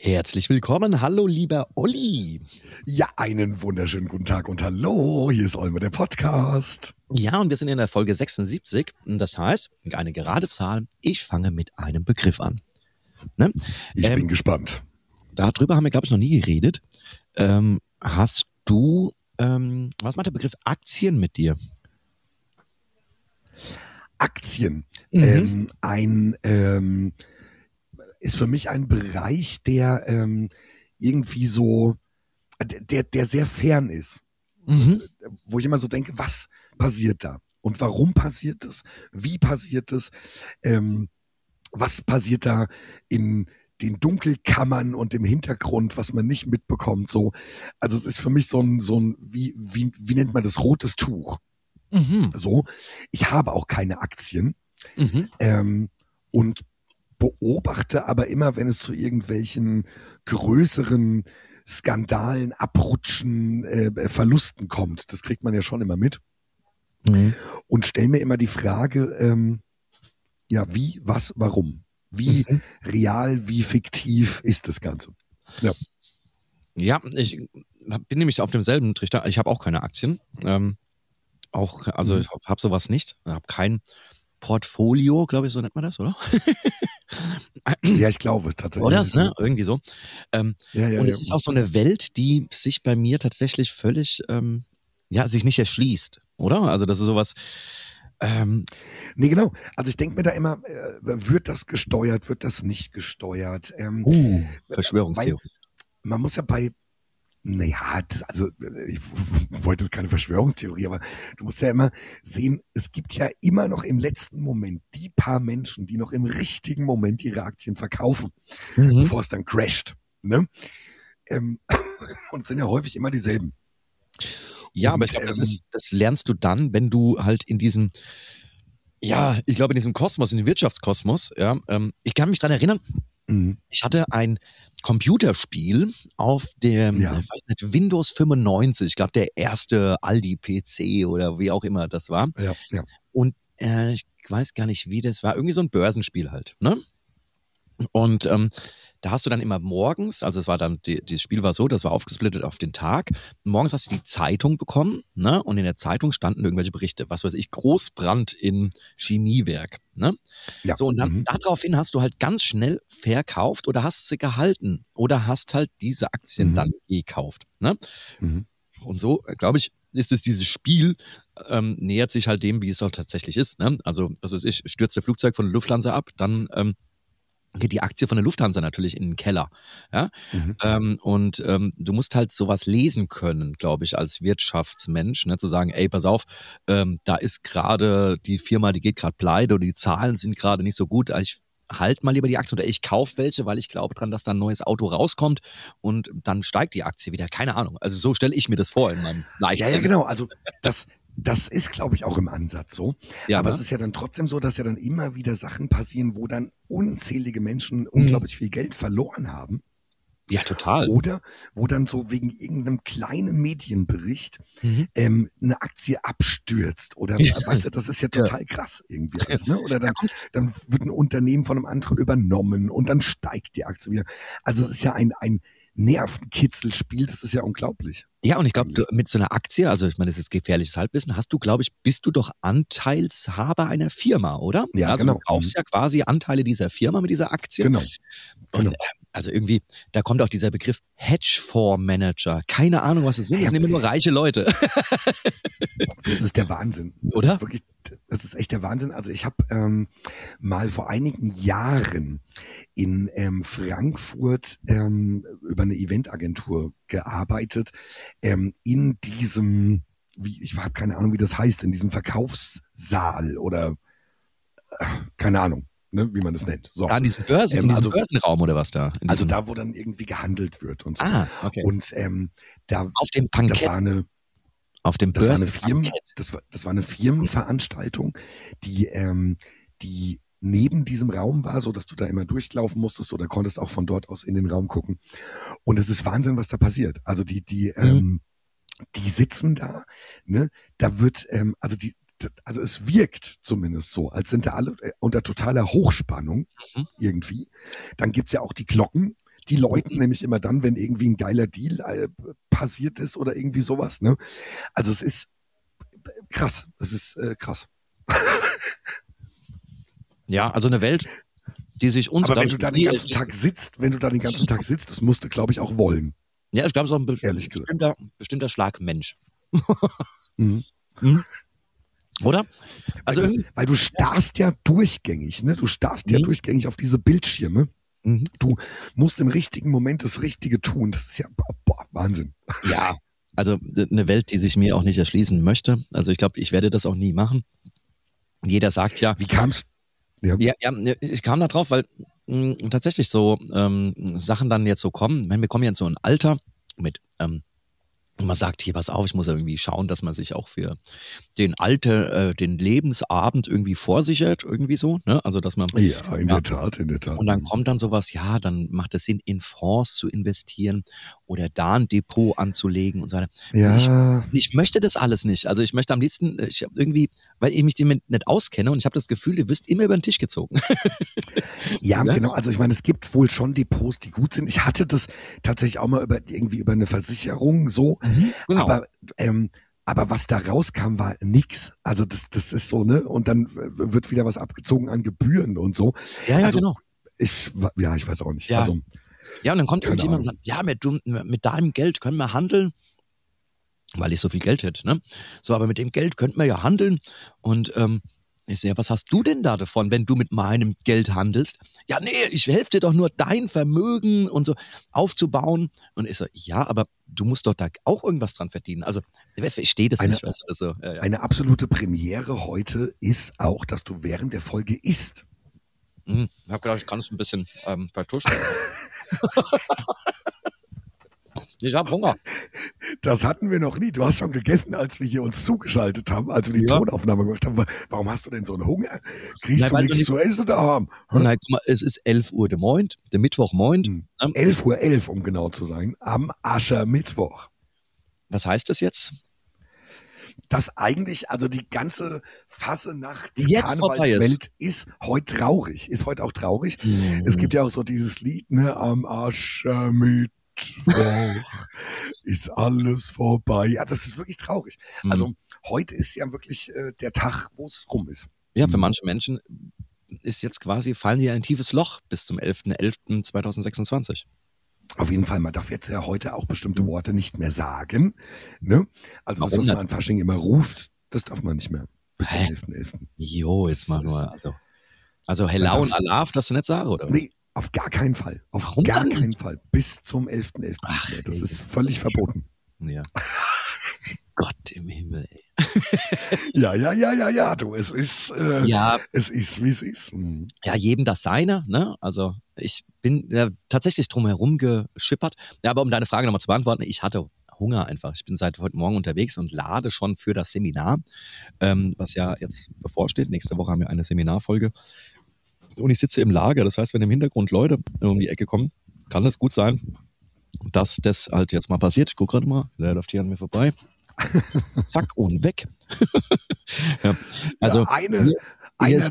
Herzlich willkommen. Hallo, lieber Olli. Ja, einen wunderschönen guten Tag und hallo, hier ist Olmer, der Podcast. Ja, und wir sind in der Folge 76. Das heißt, eine gerade Zahl, ich fange mit einem Begriff an. Ne? Ich bin gespannt. Darüber haben wir, glaube ich, noch nie geredet. Hast du, was macht der Begriff Aktien mit dir? Aktien. Ist für mich ein Bereich, der irgendwie so, der sehr fern ist. Wo ich immer so denke, was passiert da? Und warum passiert es? Wie passiert es? Was passiert da in den Dunkelkammern und im Hintergrund, was man nicht mitbekommt? So, also es ist für mich so ein wie nennt man das, rotes Tuch. So, ich habe auch keine Aktien und beobachte aber immer, wenn es zu irgendwelchen größeren Skandalen, Abrutschen, Verlusten kommt. Das kriegt man ja schon immer mit. Und stelle mir immer die Frage, ja, wie, was, warum? Wie real, wie fiktiv ist das Ganze? Ja, ich bin nämlich auf demselben Trichter. Ich habe auch keine Aktien. Ich habe sowas nicht. Ich habe kein Portfolio, glaube ich, so nennt man das, oder? Ja, ich glaube tatsächlich. Oder? Ne? Irgendwie so. Es ist auch so eine Welt, die sich bei mir tatsächlich völlig, sich nicht erschließt, oder? Also das ist sowas. Nee, genau. Also ich denke mir da immer, wird das gesteuert, wird das nicht gesteuert? Verschwörungstheorie. Man muss ja ich wollte jetzt keine Verschwörungstheorie, aber du musst ja immer sehen, es gibt ja immer noch im letzten Moment die paar Menschen, die noch im richtigen Moment ihre Aktien verkaufen, bevor es dann crasht. Ne? Und sind ja häufig immer dieselben. Ja, aber ich glaube, das lernst du dann, wenn du halt in diesem, in diesem Kosmos, in dem Wirtschaftskosmos, ich kann mich dran erinnern, ich hatte ein Computerspiel auf dem Windows 95, ich glaube der erste Aldi-PC oder wie auch immer das war. Ja. Und ich weiß gar nicht, wie das war, irgendwie so ein Börsenspiel halt, ne? Und da hast du dann immer morgens, also es war dann, das Spiel war so, das war aufgesplittet auf den Tag. Morgens hast du die Zeitung bekommen, ne? Und in der Zeitung standen irgendwelche Berichte, was weiß ich, Großbrand in Chemiewerk, ne? Ja. So, und dann daraufhin hast du halt ganz schnell verkauft oder hast sie gehalten oder hast halt diese Aktien dann gekauft, ne? Und so, glaube ich, ist es dieses Spiel, nähert sich halt dem, wie es auch tatsächlich ist, ne? Also, was weiß ich, stürzt der Flugzeug von der Lufthansa ab, dann geht die Aktie von der Lufthansa natürlich in den Keller. Ja? Du musst halt sowas lesen können, glaube ich, als Wirtschaftsmensch, ne? Zu sagen, ey, pass auf, da ist gerade die Firma, die geht gerade pleite oder die Zahlen sind gerade nicht so gut. Ich halt mal lieber die Aktie oder ich kaufe welche, weil ich glaube dran, dass da ein neues Auto rauskommt und dann steigt die Aktie wieder. Keine Ahnung. Also so stelle ich mir das vor in meinem Leichtsinn. Ja, genau. Also das ist, glaube ich, auch im Ansatz so. Ja, aber ne? Es ist ja dann trotzdem so, dass ja dann immer wieder Sachen passieren, wo dann unzählige Menschen unglaublich viel Geld verloren haben. Ja, total. Oder wo dann so wegen irgendeinem kleinen Medienbericht eine Aktie abstürzt. Oder weißt du, das ist ja total krass irgendwie alles, ne? Oder dann wird ein Unternehmen von einem anderen übernommen und dann steigt die Aktie wieder. Also es ist ja ein Nervenkitzelspiel, das ist ja unglaublich. Ja, und ich glaube, mit so einer Aktie, also ich meine, das ist gefährliches Halbwissen, bist du doch Anteilshaber einer Firma, oder? Ja, also genau. Du kaufst ja quasi Anteile dieser Firma mit dieser Aktie. Genau. Und also irgendwie, da kommt auch dieser Begriff Hedgefondsmanager. Keine Ahnung, was es sind. Das sind immer nur reiche Leute. Das ist der Wahnsinn. Oder? Das ist echt der Wahnsinn. Also ich habe mal vor einigen Jahren in Frankfurt über eine Eventagentur gearbeitet, in diesem, ich habe keine Ahnung, wie das heißt, in diesem Verkaufssaal oder keine Ahnung, ne, wie man das nennt. So. In diesem Börsenraum oder was da? Also da, wo dann irgendwie gehandelt wird und so. Ah, okay. Und da, auf dem Bankett. Das war eine Firmenveranstaltung, die neben diesem Raum war, so dass du da immer durchlaufen musstest oder konntest auch von dort aus in den Raum gucken. Und es ist Wahnsinn, was da passiert. Also die sitzen da, ne? Da wird, also es wirkt zumindest so, als sind da alle unter totaler Hochspannung irgendwie. Dann gibt's ja auch die Glocken, Die läuten nämlich immer dann, wenn irgendwie ein geiler Deal passiert ist oder irgendwie sowas. Ne? Also es ist krass. Es ist krass. Ja, also eine Welt, die sich uns... Aber wenn du da den ganzen Tag sitzt, das musst du, glaube ich, auch wollen. Ja, ich glaube, es ist auch ein bestimmter Schlag Mensch. Mhm. Oder? Also weil du starrst ja durchgängig, ne? Du starrst ja durchgängig auf diese Bildschirme. Du musst im richtigen Moment das Richtige tun. Das ist ja Wahnsinn. Ja, also eine Welt, die sich mir auch nicht erschließen möchte. Also ich glaube, ich werde das auch nie machen. Jeder sagt ja. Wie kam's? Ja, ich kam da drauf, weil tatsächlich so Sachen dann jetzt so kommen. Wir kommen jetzt so ein Alter mit und man sagt, hier, pass auf, ich muss irgendwie schauen, dass man sich auch für den Lebensabend irgendwie vorsichert, irgendwie so, ne? Also, dass man... Ja, in der Tat. Und dann kommt dann sowas, ja, dann macht es Sinn, in Fonds zu investieren oder da ein Depot anzulegen und so weiter. Ja. Ich möchte das alles nicht. Also, ich möchte am liebsten, ich habe irgendwie, weil ich mich damit nicht auskenne und ich habe das Gefühl, ihr wirst immer über den Tisch gezogen. Ja, genau. Also ich meine, es gibt wohl schon Depots, die gut sind. Ich hatte das tatsächlich auch mal über eine Versicherung so. Genau. Aber was da rauskam, war nix. Also das ist so, ne? Und dann wird wieder was abgezogen an Gebühren und so. Ja, also, genau. Ich weiß auch nicht. Ja, also, ja, und dann kommt irgendjemand und sagt, ja, mit deinem Geld können wir handeln, weil ich so viel Geld hätte, ne? So, aber mit dem Geld könnten wir ja handeln. Und ich sehe, was hast du denn da davon, wenn du mit meinem Geld handelst? Ja, nee, ich helfe dir doch nur, dein Vermögen und so aufzubauen. Und ich so, ja, aber du musst doch da auch irgendwas dran verdienen. Also, ich verstehe das nicht. Weißt du, so, ja. Eine absolute Premiere heute ist auch, dass du während der Folge isst. Ich habe gedacht, ich kann es ein bisschen vertuschen. Ich habe Hunger. Das hatten wir noch nie. Du hast schon gegessen, als wir hier uns zugeschaltet haben, als wir die Tonaufnahme gemacht haben. Warum hast du denn so einen Hunger? Kriegst du nichts zu essen daheim? Nein, guck mal, es ist 11 Uhr der Moin, der Mittwochmoin. 11:11 Uhr, um genau zu sein, am Aschermittwoch. Was heißt das jetzt? Dass eigentlich, also die ganze Fassenacht, die Karnevalswelt ist heute traurig. Ist heute auch traurig. Es gibt ja auch so dieses Lied, ne, am Aschermittwoch ist alles vorbei. Ja, das ist wirklich traurig. Also heute ist ja wirklich der Tag, wo es rum ist. Ja, für manche Menschen ist jetzt quasi, fallen die in ein tiefes Loch bis zum 11.11.2026. Auf jeden Fall, man darf jetzt ja heute auch bestimmte Worte nicht mehr sagen. Ne? Also das, was man an Fasching immer ruft, das darf man nicht mehr. Bis zum 11.11. Jo, jetzt mal nur. Also Hello und Alaf, das du nicht sagen, oder was? Nee, auf gar keinen Fall. Warum gar keinen Fall. Bis zum 11.11. Ach, das ist völlig verboten. Ja. Gott im Himmel, ey. Ja, du, es ist, es ist, wie es ist. Ja, jedem das Seine, ne? Also ich bin tatsächlich drum herum geschippert. Ja, aber um deine Frage nochmal zu beantworten, ich hatte Hunger einfach. Ich bin seit heute Morgen unterwegs und lade schon für das Seminar, was ja jetzt bevorsteht. Nächste Woche haben wir eine Seminarfolge. Und ich sitze im Lager. Das heißt, wenn im Hintergrund Leute um die Ecke kommen, kann es gut sein, dass das halt jetzt mal passiert. Ich gucke gerade mal, der läuft hier an mir vorbei. Zack und weg. Ja, also einer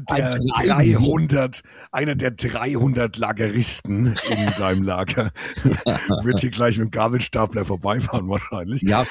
der 300 Lageristen in deinem Lager wird hier gleich mit dem Gabelstapler vorbeifahren wahrscheinlich. Ja,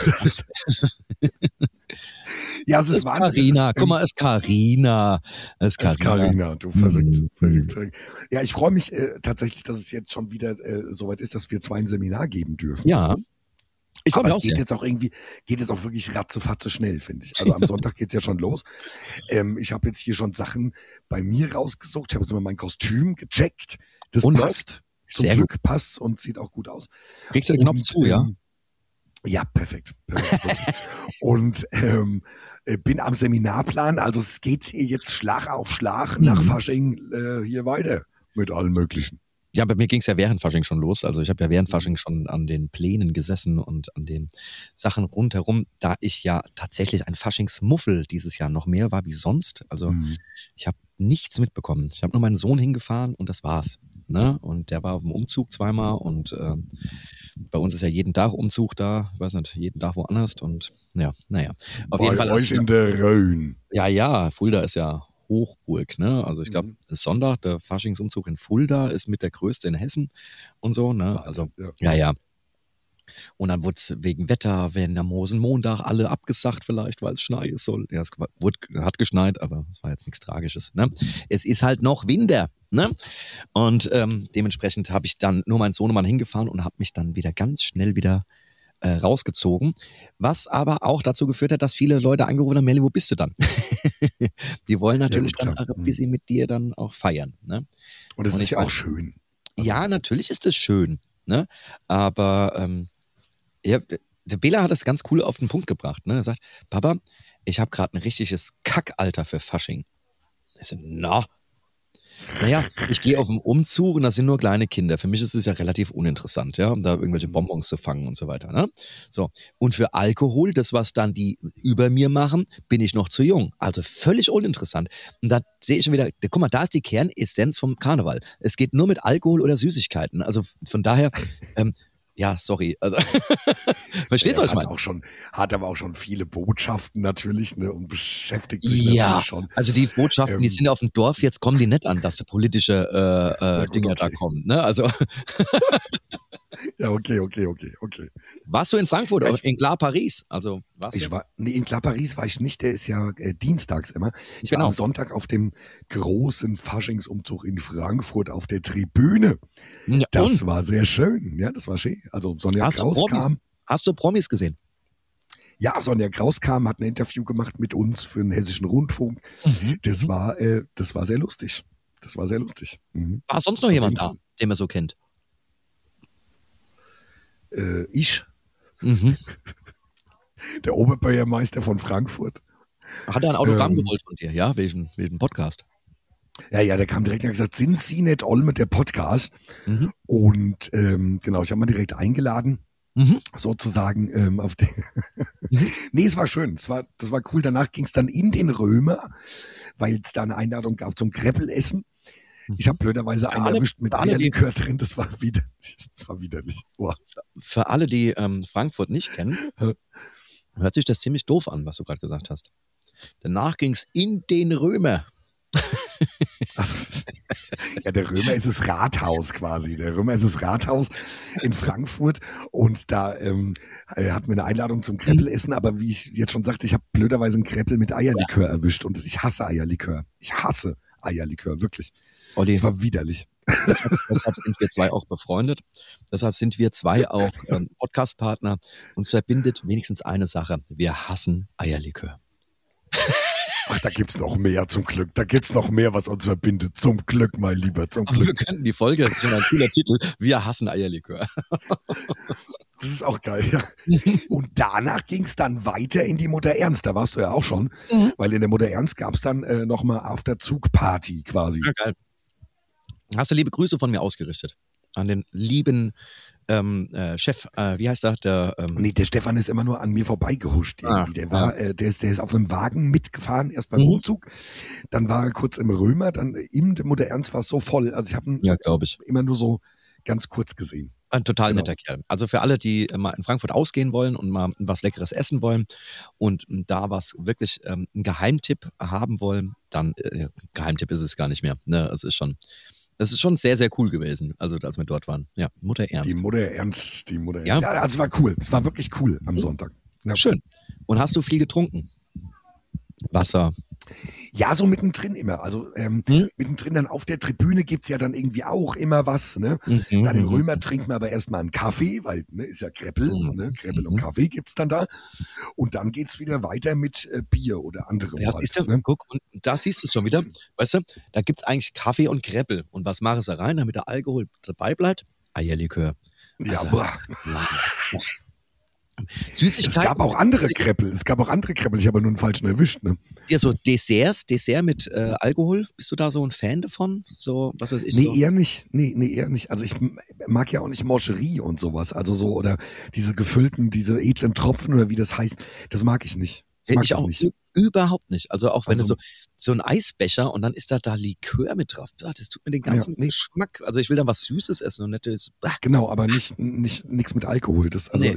ja, es ist Wahnsinn. Carina, guck mal, es ist Carina. Es ist Carina, du verrückt. Ja, ich freue mich tatsächlich, dass es jetzt schon wieder soweit ist, dass wir 2 ein Seminar geben dürfen. Ja. Aber es geht jetzt auch wirklich ratzefatze schnell, finde ich. Also am Sonntag geht's ja schon los. Ich habe jetzt hier schon Sachen bei mir rausgesucht. Ich habe jetzt mal mein Kostüm gecheckt. Das passt. Zum Glück passt und sieht auch gut aus. Kriegst du den Knopf zu, ja? Ja, perfekt. Und bin am Seminarplan. Also es geht hier jetzt Schlag auf Schlag nach Fasching hier weiter mit allen möglichen. Ja, bei mir ging es ja während Fasching schon los. Also ich habe ja während Fasching schon an den Plänen gesessen und an den Sachen rundherum, da ich ja tatsächlich ein Faschingsmuffel dieses Jahr noch mehr war wie sonst. Also ich habe nichts mitbekommen. Ich habe nur meinen Sohn hingefahren und das war's. Ne? Und der war auf dem Umzug zweimal und bei uns ist ja jeden Tag Umzug da, ich weiß nicht, jeden Tag woanders und ja, naja. Auf jeden Fall euch in der Rhön. Ja, Fulda ist ja Hochburg, ne? Also ich glaube, das Sonntag, der Faschingsumzug in Fulda ist mit der größte in Hessen und so, ne? Also, ja. Und dann wurde es wegen Wetter, wenn am Rosenmontag alle abgesagt vielleicht, weil es schneien soll. Ja, hat geschneit, aber es war jetzt nichts Tragisches, ne? Es ist halt noch Winter, ne? Und dementsprechend habe ich dann nur meinen Sohnemann hingefahren und habe mich dann wieder ganz schnell wieder rausgezogen, was aber auch dazu geführt hat, dass viele Leute angerufen haben, Melli, wo bist du dann? Die wollen natürlich dann ein bisschen mit dir dann auch feiern. Ne? Und das ist ja auch schön. Also, ja, natürlich ist es schön, ne? Aber ja, der Bela hat das ganz cool auf den Punkt gebracht. Ne? Er sagt, Papa, ich habe gerade ein richtiges Kackalter für Fasching. Ich so, naja, ich gehe auf den Umzug und da sind nur kleine Kinder. Für mich ist es ja relativ uninteressant, ja, um da irgendwelche Bonbons zu fangen und so weiter. Ne? So. Und für Alkohol, das, was dann die über mir machen, bin ich noch zu jung. Also völlig uninteressant. Und da sehe ich schon wieder, guck mal, da ist die Kernessenz vom Karneval. Es geht nur mit Alkohol oder Süßigkeiten. Also von daher, ja, sorry. Also, verstehst du, was ich meine? Hat aber auch schon viele Botschaften natürlich, ne, und beschäftigt sich natürlich schon. Also die Botschaften, die sind auf dem Dorf, jetzt kommen die nicht an, dass die politische Dinger da kommen. Ne? Also ja, okay. Warst du in Frankfurt oder in Glas Paris? Also, in Glas Paris war ich nicht, der ist ja dienstags immer. Ich war am Sonntag auf dem großen Faschingsumzug in Frankfurt auf der Tribüne. Ja, das war sehr schön. Ja, das war schön. Also Sonja Kraus kam. Hast du Promis gesehen? Ja, Sonja Kraus kam, hat ein Interview gemacht mit uns für den Hessischen Rundfunk. Das war sehr lustig. War sonst noch jemand da, den man so kennt? Ich. Der Oberbürgermeister von Frankfurt. Hat er ein Autogramm gewollt von dir, ja? Wegen Podcast? Ja, der kam direkt und hat gesagt, sind Sie nicht Olme, der Podcast? Und genau, ich habe mal direkt eingeladen, sozusagen auf den. Nee, es war schön, das war cool. Danach ging es dann in den Römer, weil es da eine Einladung gab zum Kreppelessen. Ich habe blöderweise einen erwischt mit Eierlikör drin, das war widerlich. Wow. Für alle, die Frankfurt nicht kennen, hört sich das ziemlich doof an, was du gerade gesagt hast. Danach ging es in den Römer. Also, ja, der Römer ist das Rathaus quasi. Der Römer ist das Rathaus in Frankfurt und da hatten wir eine Einladung zum Kreppelessen, aber wie ich jetzt schon sagte, ich habe blöderweise einen Kreppel mit Eierlikör erwischt und ich hasse Eierlikör. Wirklich. Olli, das war widerlich. Deshalb sind wir zwei auch befreundet. Deshalb sind wir zwei auch Podcast-Partner. Uns verbindet wenigstens eine Sache. Wir hassen Eierlikör. Ach, da gibt's noch mehr, zum Glück. Da gibt's noch mehr, was uns verbindet. Zum Glück, mein Lieber, zum Glück. Wir könnten die Folge, das ist schon ein cooler Titel, wir hassen Eierlikör. Das ist auch geil, ja. Und danach ging's dann weiter in die Mutter Ernst. Da warst du ja auch schon. Weil in der Mutter Ernst gab's dann nochmal After-Zug-Party quasi. Ja, geil. Hast du liebe Grüße von mir ausgerichtet? An den lieben Chef, wie heißt der? Nee, der Stefan ist immer nur an mir vorbeigehuscht irgendwie. Der ist auf einem Wagen mitgefahren, erst beim Umzug. Dann war er kurz im Römer, dann im Mutter Ernst war es so voll. Also ich habe ihn immer nur so ganz kurz gesehen. Ein total netter Kerl. Also für alle, die mal in Frankfurt ausgehen wollen und mal was Leckeres essen wollen und da was wirklich ein Geheimtipp haben wollen, dann Geheimtipp ist es gar nicht mehr. Ne, es ist schon sehr, sehr cool gewesen, also als wir dort waren. Ja, Mutter Ernst. Die Mutter Ernst. Ja, also es war cool. Es war wirklich cool am Sonntag. Ja. Schön. Und hast du viel getrunken? Wasser? Ja, so mittendrin immer. Also mittendrin dann auf der Tribüne gibt's ja dann irgendwie auch immer was. Ne? Dann im Römer trinkt man aber erstmal einen Kaffee, weil ist ja Kreppel. Ne? Kreppel und Kaffee gibt's dann da. Und dann geht's wieder weiter mit Bier oder anderem. Ja, siehst du, ne? Guck, und da siehst du es schon wieder. Weißt du, da gibt's eigentlich Kaffee und Kreppel. Und was machen sie rein, damit der Alkohol dabei bleibt? Eierlikör. Ja, also, boah. Süßigkeiten. Es gab auch andere Kreppel. Ich habe nur einen falschen erwischt. Ne? Ja, so Dessert mit Alkohol. Bist du da so ein Fan davon? So, was weiß ich? Nee, so? eher nicht. Nee, eher nicht. Also ich mag ja auch nicht Morcherie und sowas. Also so, oder diese gefüllten, diese edlen Tropfen oder wie das heißt. Das mag ich nicht. Ich auch nicht. Überhaupt nicht. Also auch wenn du so ein Eisbecher und dann ist da Likör mit drauf. Das tut mir den ganzen Geschmack. Also ich will da was Süßes essen und nicht. Genau, aber nichts mit Alkohol. Das, also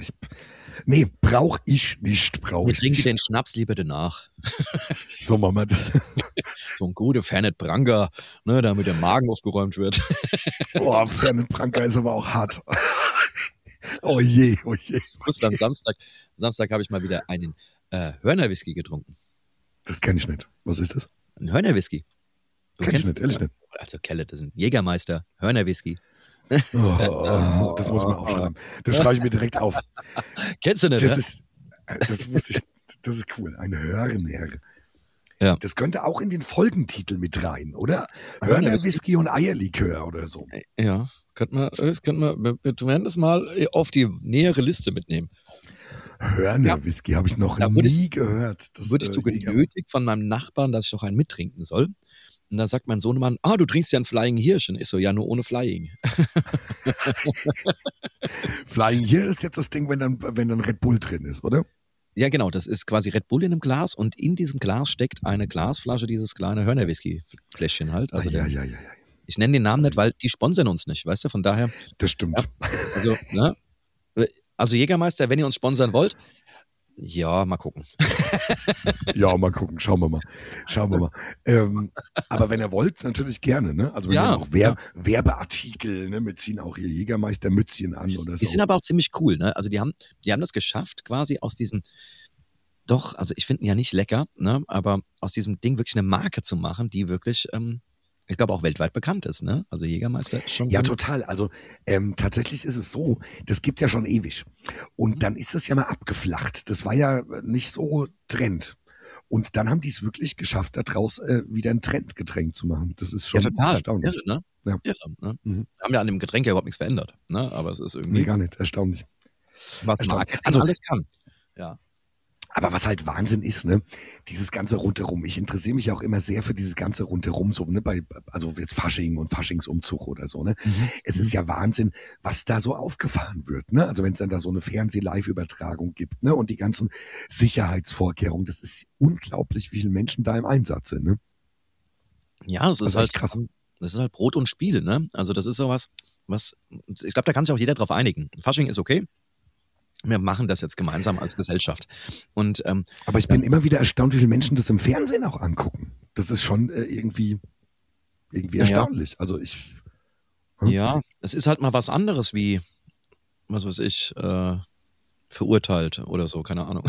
brauche ich nicht. Wir trinken den Schnaps lieber danach. So machen wir das. so ein guter Fernet Branca, ne, damit der Magen aufgeräumt wird. Oh, Fernet Branca ist aber auch hart. Oh je, oh je. Ich wusste am Samstag habe ich mal wieder einen Hörner-Whisky getrunken. Das kenne ich nicht. Was ist das? Ein Hörner-Whisky. Kenn ich nicht, ehrlich nicht. Also Kelle, das ist ein Jägermeister, Hörner-Whisky. Das muss man aufschreiben. Das schreibe ich mir direkt auf. Kennst du nicht, Das wusste ich. Das ist cool. Ein Hörner. Ja. Das könnte auch in den Folgentitel mit rein, oder? Hörner, Whisky und Eierlikör oder so. Ja, wir werden das mal auf die nähere Liste mitnehmen. Hörner Whisky habe ich noch nie gehört. Wurde ich so genötigt von meinem Nachbarn, dass ich doch einen mittrinken soll. Und da sagt mein Sohnemann, du trinkst ja einen Flying Hirsch. Und ich so, ja, nur ohne Flying. Flying Hirsch ist jetzt das Ding, wenn dann Red Bull drin ist, oder? Ja, genau, das ist quasi Red Bull in einem Glas und in diesem Glas steckt eine Glasflasche, dieses kleine Hörner-Whisky-Fläschchen halt. Also ja. Ich nenne den Namen nicht, weil die sponsern uns nicht, weißt du, von daher. Das stimmt. Ja, also Jägermeister, wenn ihr uns sponsern wollt, ja, mal gucken. Ja, mal gucken, schauen wir mal. Aber wenn ihr wollt, natürlich gerne, ne? Also wenn ihr noch Werbeartikel, ne? Wir ziehen auch hier Jägermeister-Mützchen an oder so. Die sind aber auch ziemlich cool, ne? Also die haben das geschafft, quasi aus diesem, doch, also ich finde ihn ja nicht lecker, ne? Aber aus diesem Ding wirklich eine Marke zu machen, die wirklich, ich glaube auch weltweit bekannt ist, ne? Also Jägermeister ist schon. Ja, total. Also tatsächlich ist es so, das gibt's ja schon ewig. Und dann ist es ja mal abgeflacht. Das war ja nicht so Trend. Und dann haben die es wirklich geschafft, daraus wieder ein Trendgetränk zu machen. Das ist schon erstaunlich. Irre, ne? Ja. Irre, ne? Haben ja an dem Getränk ja überhaupt nichts verändert, ne? Aber es ist irgendwie. Nee, gar nicht. Erstaunlich. Was Marketing alles kann. Ja. Aber was halt Wahnsinn ist, ne, dieses ganze Rundherum. Ich interessiere mich auch immer sehr für dieses ganze Rundherum, so, ne, also jetzt Fasching und Faschingsumzug oder so, ne. Es ist ja Wahnsinn, was da so aufgefahren wird, ne. Also wenn es dann da so eine Fernseh-Live-Übertragung gibt, ne, und die ganzen Sicherheitsvorkehrungen, das ist unglaublich, wie viele Menschen da im Einsatz sind, ne. Ja, das ist halt krass. Das ist halt Brot und Spiel, ne. Also das ist sowas, ich glaube, da kann sich auch jeder drauf einigen. Fasching ist okay. Wir machen das jetzt gemeinsam als Gesellschaft. Und, aber ich bin immer wieder erstaunt, wie viele Menschen das im Fernsehen auch angucken. Das ist schon irgendwie erstaunlich. Also Ja, es ist halt mal was anderes wie, was weiß ich, verurteilt oder so, keine Ahnung.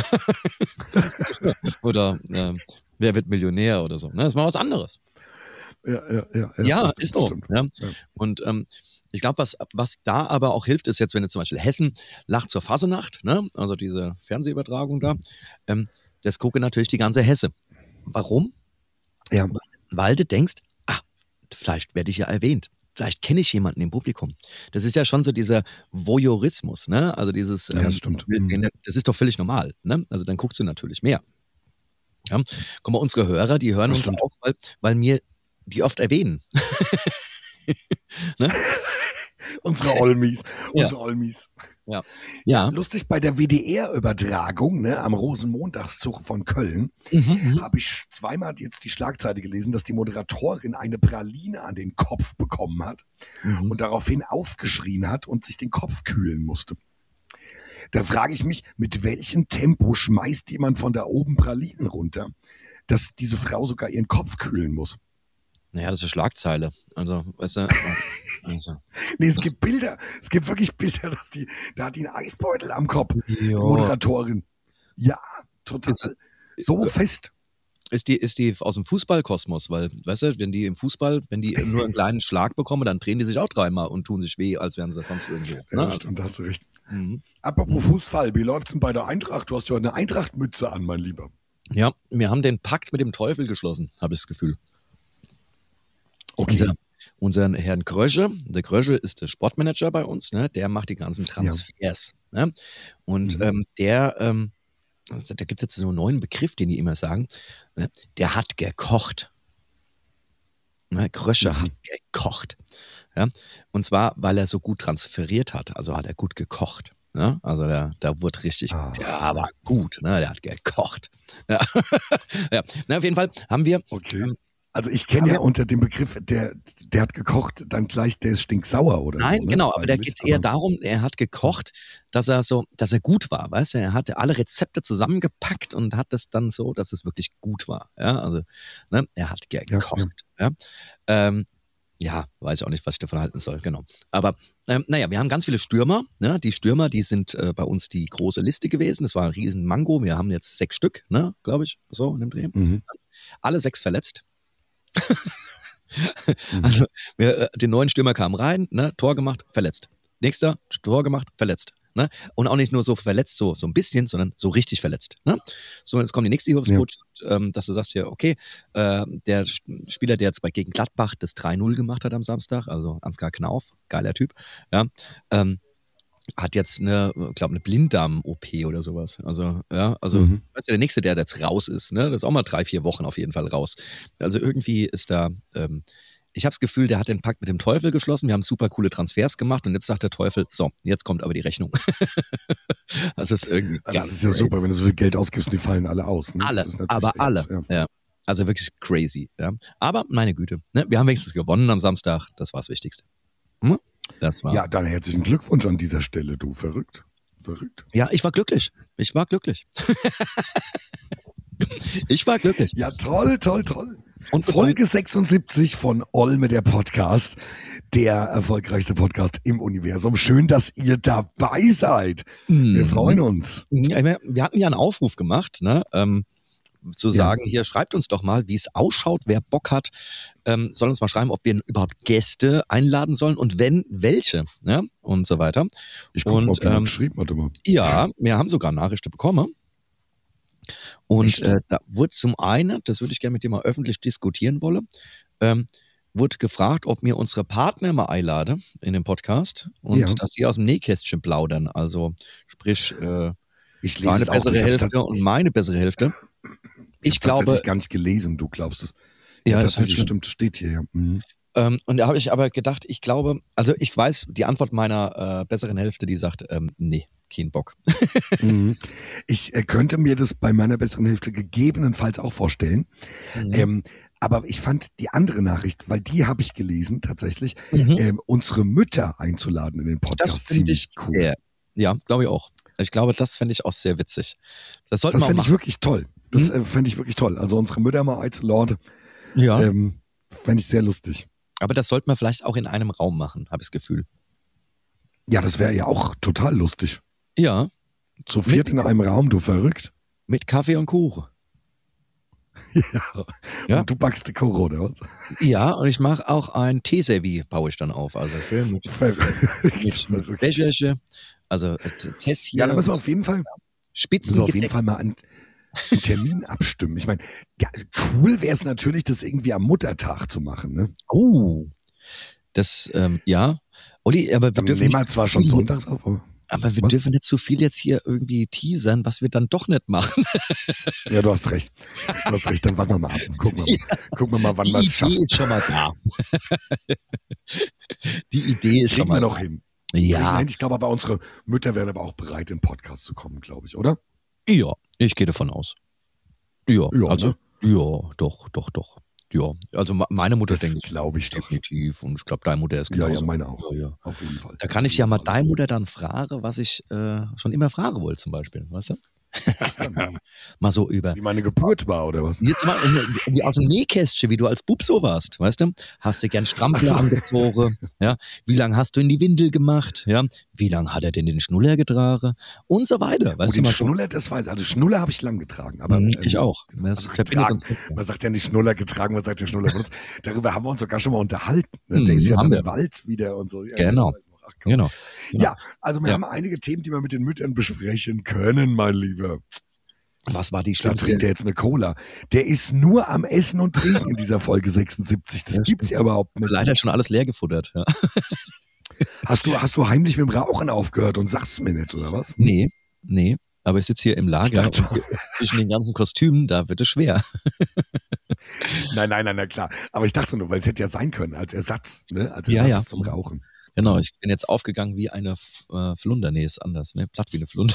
Oder wer wird Millionär oder so. Ne? Das ist mal was anderes. Ja, ist so. Ja. Und ich glaube, was da aber auch hilft, ist jetzt, wenn jetzt zum Beispiel Hessen lacht zur Fassenacht, ne? Also diese Fernsehübertragung da, das gucke natürlich die ganze Hesse. Warum? Ja. Weil du denkst, vielleicht werde ich ja erwähnt. Vielleicht kenne ich jemanden im Publikum. Das ist ja schon so dieser Voyeurismus, ne? Also dieses, das stimmt. Das ist doch völlig normal, ne? Also dann guckst du natürlich mehr. Ja? Guck mal, unsere Hörer, die hören uns auch, weil mir die oft erwähnen. Ne? Unsere Olmis. Ja. Lustig, bei der WDR-Übertragung, ne, am Rosenmontagszug von Köln, habe ich zweimal jetzt die Schlagzeile gelesen, dass die Moderatorin eine Praline an den Kopf bekommen hat und daraufhin aufgeschrien hat und sich den Kopf kühlen musste. Da frage ich mich, mit welchem Tempo schmeißt jemand von da oben Pralinen runter, dass diese Frau sogar ihren Kopf kühlen muss? Naja, das ist eine Schlagzeile. Also, weißt du. Nee, es gibt Bilder. Es gibt wirklich Bilder, da hat die einen Eisbeutel am Kopf. Die Moderatorin. Ja, total. So fest. Ist die aus dem Fußballkosmos, weil, weißt du, wenn die im Fußball, wenn die nur einen kleinen Schlag bekommen, dann drehen die sich auch dreimal und tun sich weh, als wären sie sonst irgendwo. Ja, stimmt, da hast du recht. Apropos Fußball, wie läuft's denn bei der Eintracht? Du hast ja eine Eintracht-Mütze an, mein Lieber. Ja, wir haben den Pakt mit dem Teufel geschlossen, habe ich das Gefühl. Okay. Unseren Herrn Krösche, der Krösche ist der Sportmanager bei uns, ne? Der macht die ganzen Transfers. Ja. Ne? Und da gibt es jetzt so einen neuen Begriff, den die immer sagen, ne? Der hat gekocht. Ne? Krösche hat gekocht. Ja? Und zwar, weil er so gut transferiert hat, also hat er gut gekocht. Ja? Also da wurde richtig, der war gut, ne? Der hat gekocht. Ja. Ja. Na, auf jeden Fall haben wir Also ich kenne ja unter dem Begriff, der hat gekocht, dann gleich, der ist stinksauer oder Nein, so. Ne? genau, aber da geht es eher darum, er hat gekocht, dass er gut war, weißt du, er hatte alle Rezepte zusammengepackt und hat das dann so, dass es wirklich gut war, ja, also, ne, er hat gekocht, ja, weiß ich auch nicht, was ich davon halten soll, genau. Aber naja, wir haben ganz viele Stürmer. Ne? Die Stürmer, die sind bei uns die große Liste gewesen. Das war ein riesen Mango. Wir haben jetzt 6 Stück, ne, glaube ich, so in dem Dreh. Alle 6 verletzt. Also den neuen Stürmer kam rein, ne, Tor gemacht, verletzt. Nächster, Tor gemacht, verletzt. Ne? Und auch nicht nur so verletzt, so ein bisschen, sondern so richtig verletzt. Ne? So, jetzt kommt die nächste Hilfsbotschaft, dass du sagst ja, okay, der Spieler, der jetzt gegen Gladbach das 3-0 gemacht hat am Samstag, also Ansgar Knauf, geiler Typ, ja, hat jetzt eine Blinddarm-OP oder sowas. Also, ja, weißt du, der nächste, der jetzt raus ist, ne, das ist auch mal 3-4 Wochen auf jeden Fall raus. Also irgendwie ist da, ich habe das Gefühl, der hat den Pakt mit dem Teufel geschlossen. Wir haben super coole Transfers gemacht und jetzt sagt der Teufel, so, jetzt kommt aber die Rechnung. Das ist irgendwie das ist ja super, wenn du so viel Geld ausgibst und die fallen alle aus. Ne? Alle, aber alle. Ja. Also wirklich crazy. Ja. Aber meine Güte, ne? Wir haben wenigstens gewonnen am Samstag. Das war das Wichtigste. Das war. Ja, dann herzlichen Glückwunsch an dieser Stelle, du. Verrückt. Ja, ich war glücklich. Ich war glücklich. Ja, toll. Und Folge 76 von Olme, der Podcast, der erfolgreichste Podcast im Universum. Schön, dass ihr dabei seid. Wir freuen uns. Wir hatten ja einen Aufruf gemacht, ne? Zu sagen, hier schreibt uns doch mal, wie es ausschaut, wer Bock hat, soll uns mal schreiben, ob wir überhaupt Gäste einladen sollen und wenn, welche, ne? Und so weiter. Ich gucke mal, ob jemand geschrieben hat immer. Ja, wir haben sogar Nachrichten bekommen. Und da wurde zum einen, das würde ich gerne mit dir mal öffentlich diskutieren wollen, wurde gefragt, ob mir unsere Partner mal einlade in den Podcast und dass sie aus dem Nähkästchen plaudern. Also sprich, ich lese meine bessere Hälfte und meine bessere Hälfte. Ich glaube, tatsächlich gar nicht gelesen, du glaubst es. Ja, tatsächlich stimmt, steht hier, ja. Und da habe ich aber gedacht, ich glaube, also ich weiß, die Antwort meiner besseren Hälfte, die sagt, nee, kein Bock. Ich könnte mir das bei meiner besseren Hälfte gegebenenfalls auch vorstellen. Aber ich fand die andere Nachricht, weil die habe ich gelesen tatsächlich, unsere Mütter einzuladen in den Podcast, ziemlich cool. Ja, glaube ich auch. Ich glaube, das fände ich auch sehr witzig. Das fände ich wirklich toll. Das fände ich wirklich toll. Also unsere Mütter mal einzuladen, fände ich sehr lustig. Aber das sollten wir vielleicht auch in einem Raum machen, habe ich das Gefühl. Ja, das wäre ja auch total lustig. Ja. Zu viert in einem Raum, du verrückt. Mit Kaffee und Kuchen. Ja. Und du backst die Kuchen, oder was? Ja, und ich mache auch ein Teeservie, baue ich dann auf. Also schön mit Becherchen, also Tässchen. Ja, da müssen wir auf jeden Fall mal einen Termin abstimmen. Ich meine, ja, cool wäre es natürlich, das irgendwie am Muttertag zu machen, ne? Oh, das, ja. Olli, aber wir dürfen nehmen wir zwar schon sonntags auf, aber wir dürfen nicht zu viel jetzt hier irgendwie teasern, was wir dann doch nicht machen. Ja, du hast recht. Dann warten wir mal ab. Gucken wir mal, wann wir es schaffen. Die Idee ist schon mal da. Die Idee ist schon mal da. Noch hin. Ja. Ich glaube aber, unsere Mütter werden aber auch bereit, in den Podcast zu kommen, glaube ich, oder? Ja, ich gehe davon aus. Ja, also, ne? Ja, doch. Ja, also meine Mutter denkt, glaube ich definitiv. Und ich glaube, deine Mutter ist genauso. Ja, meine auch. Ja. Auf jeden Fall. Da kann ich ja mal deine Mutter dann fragen, was ich schon immer fragen wollte, zum Beispiel, weißt du? Mal so über. Wie meine Geburt war, oder was? Jetzt mal wie aus dem Nähkästchen, wie du als Bub so warst, weißt du? Hast du gern Strampler angezogen? Ja? Wie lange hast du in die Windel gemacht? Ja? Wie lange hat er denn den Schnuller getragen? Und so weiter. Weißt du, den Schnuller, das weiß ich. Also Schnuller habe ich lang getragen. Aber, ich auch. Man sagt ja nicht Schnuller getragen, man sagt ja Schnuller benutzt. Darüber haben wir uns sogar schon mal unterhalten. Ne? Der ist ja dann im Wald wieder und so. Ja, genau. Genau. Ja, also wir haben einige Themen, die wir mit den Müttern besprechen können, mein Lieber. Was war die schlimmste? Da trinkt er jetzt eine Cola. Der ist nur am Essen und Trinken in dieser Folge 76. Das gibt's ja überhaupt nicht. Leider schon alles leer gefuttert. Ja. Hast du heimlich mit dem Rauchen aufgehört und sagst mir nicht, oder was? Nee. Aber ich sitze hier im Lager und zwischen den ganzen Kostümen, da wird es schwer. Nein, klar. Aber ich dachte nur, weil es hätte ja sein können als Ersatz, ne? Als Ersatz zum Rauchen. Genau, ich bin jetzt aufgegangen wie eine Flunder. Nee, ist anders, ne? Platt wie eine Flunder.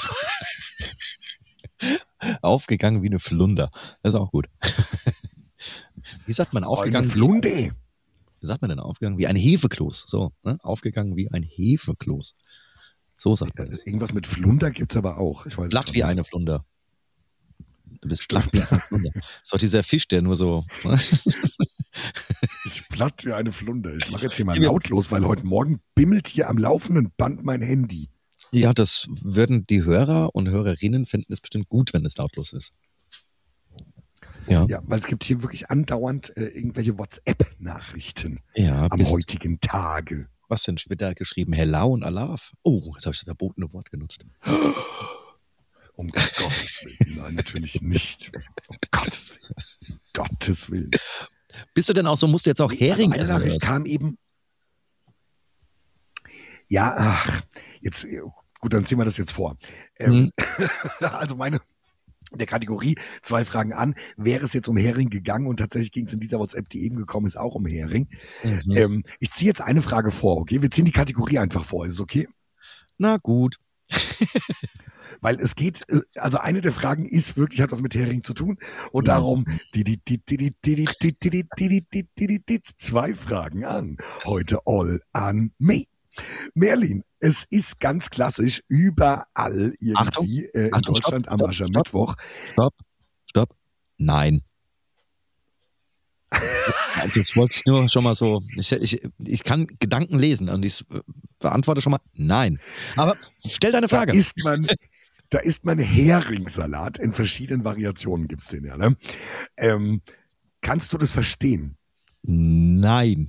Aufgegangen wie eine Flunder. Das ist auch gut. Wie sagt man Eine aufgegangen? Flunde. Wie sagt man denn aufgegangen? Wie ein Hefekloß. So, ne? Aufgegangen wie ein Hefekloß. So sagt man das. Irgendwas mit Flunder gibt's aber auch. Ich weiß Platt es wie gar eine nicht. Flunder. Du bist Stimmt. platt wie eine Flunder. Das ist doch dieser Fisch, der nur so. Ne? Ist platt wie eine Flunder. Ich mache jetzt hier mal lautlos, weil heute Morgen bimmelt hier am laufenden Band mein Handy. Ja, das würden die Hörer und Hörerinnen finden es bestimmt gut, wenn es lautlos ist. Ja, Ja, weil es gibt hier wirklich andauernd irgendwelche WhatsApp-Nachrichten ja. am heutigen Tage. Was denn? Wird da geschrieben? Hello und Alaf? Oh, jetzt habe ich das verbotene Wort genutzt. Um Gottes Willen. Nein, natürlich nicht. Um Gottes Willen. Um Gottes Willen. Bist du denn auch so, musst du jetzt auch Hering eine essen? Nachricht kam eben. Ja, ach, jetzt, gut, dann ziehen wir das jetzt vor. Also in der Kategorie 2 Fragen an, wäre es jetzt um Hering gegangen und tatsächlich ging es in dieser WhatsApp, die eben gekommen ist, auch um Hering. Ich ziehe jetzt eine Frage vor, okay? Wir ziehen die Kategorie einfach vor, ist es okay? Na gut. Weil es geht, also eine der Fragen ist wirklich, hat was mit Hering zu tun und darum 2 Fragen an. Heute all an me. Merlin, es ist ganz klassisch überall irgendwie in Deutschland am Aschermittwoch. Stopp. Nein. Also ich wollte es nur schon mal so, ich kann Gedanken lesen und ich beantworte schon mal nein. Aber stell deine Frage. Da isst man Heringssalat in verschiedenen Variationen, gibt's den ja. Ne? Kannst du das verstehen? Nein.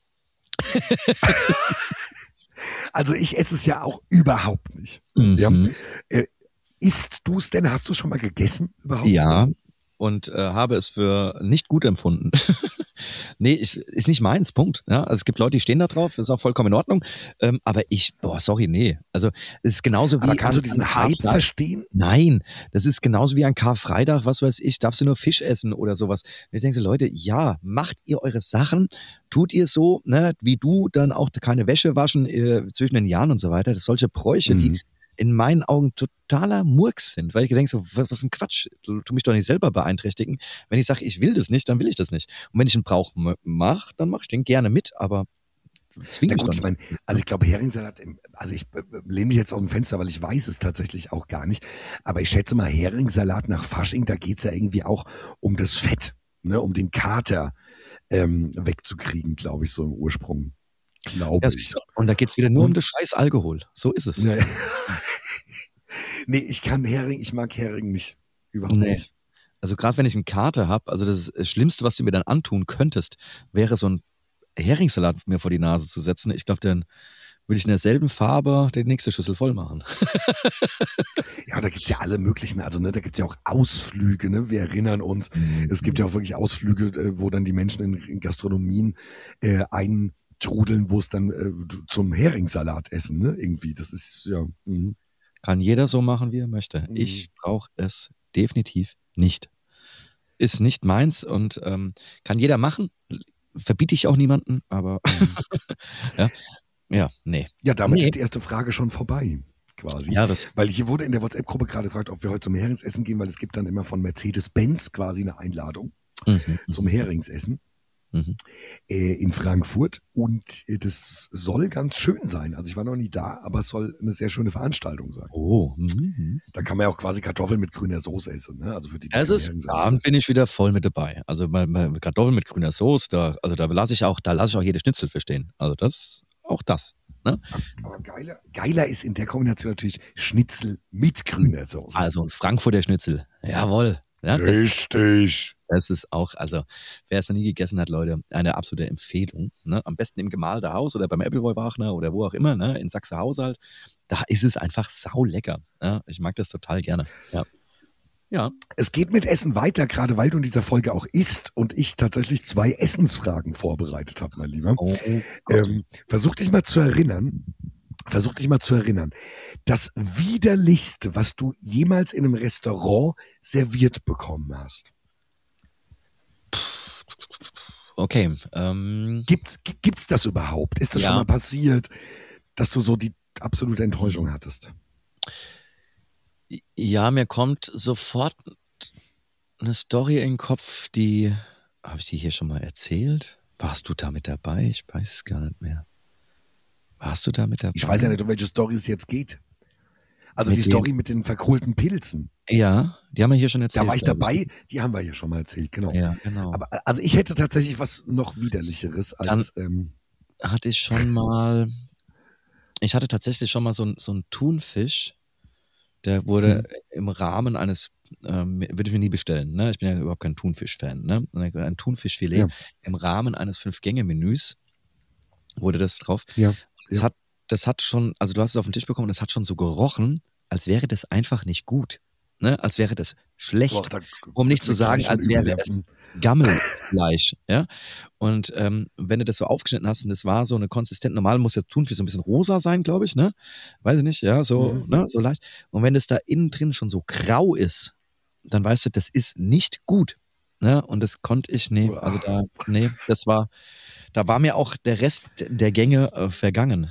Also ich esse es ja auch überhaupt nicht. Ja? Isst du es denn? Hast du es schon mal gegessen überhaupt? Ja, und habe es für nicht gut empfunden. Nee, ist nicht meins, Punkt. Ja, also es gibt Leute, die stehen da drauf, ist auch vollkommen in Ordnung. Aber sorry, nee. Also es ist genauso wie. Aber kannst du diesen Hype verstehen? Nein, das ist genauso wie an Karfreitag, was weiß ich, darfst du nur Fisch essen oder sowas. Ich denke so, Leute, ja, macht ihr eure Sachen, tut ihr so, ne, wie du dann auch keine Wäsche waschen zwischen den Jahren und so weiter. Das sind solche Bräuche, die in meinen Augen totaler Murks sind, weil ich denke so, was ein Quatsch, tu mich doch nicht selber beeinträchtigen. Wenn ich sage, ich will das nicht, dann will ich das nicht. Und wenn ich einen Brauch mache, dann mache ich den gerne mit, aber zwing mich gut, also ich glaube Heringssalat, also ich lehne mich jetzt aus dem Fenster, weil ich weiß es tatsächlich auch gar nicht, aber ich schätze mal Heringssalat nach Fasching, da geht's ja irgendwie auch um das Fett, ne, um den Kater wegzukriegen, glaube ich, so im Ursprung. Glaube ich. Und da geht's wieder nur um das scheiß Alkohol. So ist es. Nee, ich mag Hering nicht. Überhaupt nicht. Also gerade wenn ich einen Kater habe, also das Schlimmste, was du mir dann antun könntest, wäre so ein Heringssalat mir vor die Nase zu setzen. Ich glaube, dann würde ich in derselben Farbe die nächste Schüssel voll machen. Ja, da gibt's ja alle möglichen, also ne, da gibt's ja auch Ausflüge, ne? Wir erinnern uns, es gibt ja auch wirklich Ausflüge, wo dann die Menschen in Gastronomien eintrudeln, wo es dann zum Heringssalat essen, ne? Irgendwie, das ist ja. Kann jeder so machen, wie er möchte. Ich brauche es definitiv nicht. Ist nicht meins und kann jeder machen. Verbiete ich auch niemanden, aber nee. Ja, damit ist die erste Frage schon vorbei, quasi. Ja, weil hier wurde in der WhatsApp-Gruppe gerade gefragt, ob wir heute zum Heringsessen gehen, weil es gibt dann immer von Mercedes-Benz quasi eine Einladung zum Heringsessen in Frankfurt und das soll ganz schön sein. Also ich war noch nie da, aber es soll eine sehr schöne Veranstaltung sein. Oh. Da kann man ja auch quasi Kartoffeln mit grüner Soße essen. Ne? Also für die da bin ich wieder voll mit dabei. Also bei Kartoffeln mit grüner Soße, da lasse ich auch jede Schnitzel verstehen. Also auch das. Ne? Aber geiler ist in der Kombination natürlich Schnitzel mit grüner Soße. Also ein Frankfurter Schnitzel. Jawohl. Ja, richtig. Das ist auch, also wer es noch nie gegessen hat, Leute, eine absolute Empfehlung. Ne? Am besten im Gemahlter Haus oder beim Appleboy-Wachner oder wo auch immer, ne? In Sachsen-Haushalt. Da ist es einfach saulecker. Ja? Ich mag das total gerne. Ja. Es geht mit Essen weiter, gerade weil du in dieser Folge auch isst und ich tatsächlich 2 Essensfragen vorbereitet habe, mein Lieber. Versuch dich mal zu erinnern, das Widerlichste, was du jemals in einem Restaurant serviert bekommen hast. Okay. Gibt's das überhaupt? Ist das schon mal passiert, dass du so die absolute Enttäuschung hattest? Ja, mir kommt sofort eine Story in den Kopf, die habe ich die hier schon mal erzählt? Warst du da mit dabei? Ich weiß es gar nicht mehr. Warst du da mit dabei? Ich weiß ja nicht, um welche Story es jetzt geht. Also Mit die dem- Story mit den verkohlten Pilzen. Ja, die haben wir hier schon erzählt. Da war ich glaub dabei, die haben wir ja schon mal erzählt, genau. Ja, genau. Aber also ich hätte tatsächlich was noch widerlicheres als hatte ich schon mal, ich hatte tatsächlich schon mal so einen Thunfisch, der wurde im Rahmen eines, würde ich mir nie bestellen, ne? Ich bin ja überhaupt kein Thunfisch-Fan, ne? Ein Thunfischfilet Ja. im Rahmen eines 5-Gänge-Menüs wurde das drauf. Ja. Das hat schon, also du hast es auf den Tisch bekommen, das hat schon so gerochen, als wäre das einfach nicht gut, ne? Als wäre das schlecht, Boah, da um nicht zu wird's mir sagen, gleich schon als wäre übel, es ja. Gammelfleisch, ja. Und wenn du das so aufgeschnitten hast und das war so eine Konsistenz, normal muss ja Thunfisch so ein bisschen rosa sein, glaube ich, ne? Weiß ich nicht, ja, so, ne, so leicht. Und wenn es da innen drin schon so grau ist, dann weißt du, das ist nicht gut, ne? Und das konnte ich, also da war mir auch der Rest der Gänge vergangen.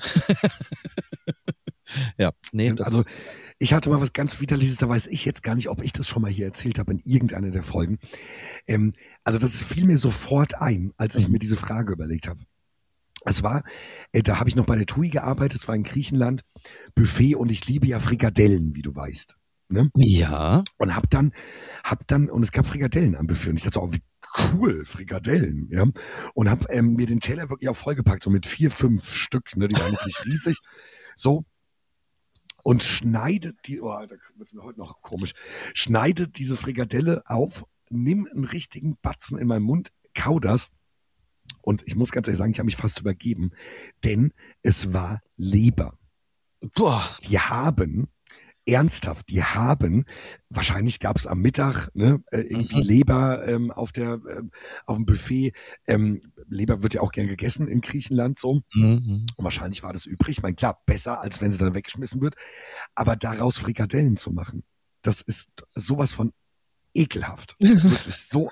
Ja, Also ich hatte mal was ganz Widerliches, da weiß ich jetzt gar nicht, ob ich das schon mal hier erzählt habe in irgendeiner der Folgen. Also das fiel mir sofort ein, als ich mir diese Frage überlegt habe. Es war, da habe ich noch bei der TUI gearbeitet, es war in Griechenland, Buffet und ich liebe ja Frikadellen, wie du weißt. Ne? Ja. Und hab dann, und es gab Frikadellen am Buffet und ich dachte, oh, wie cool, Frikadellen, ja. Und hab mir den Teller wirklich auch vollgepackt, so mit 4, 5 Stück, ne, die waren jetzt nicht riesig, so. Und schneidet die, oh, da wird mir heute noch komisch, schneidet diese Frikadelle auf, nimm einen richtigen Batzen in meinen Mund, kau das. Und ich muss ganz ehrlich sagen, ich habe mich fast übergeben, denn es war Leber. Boah. Wahrscheinlich gab es am Mittag irgendwie Leber auf dem Buffet. Leber wird ja auch gern gegessen in Griechenland so. Und wahrscheinlich war das übrig. Ich meine, klar, besser, als wenn sie dann weggeschmissen wird. Aber daraus Frikadellen zu machen, das ist sowas von ekelhaft. Wirklich so.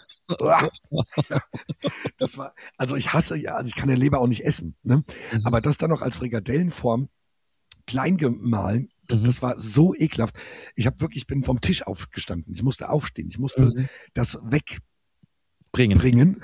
Das war, also ich kann ja Leber auch nicht essen, ne? Aber das dann noch als Frikadellenform klein gemahlen, das war so ekelhaft. Ich bin vom Tisch aufgestanden. Ich musste aufstehen. Ich musste das wegbringen.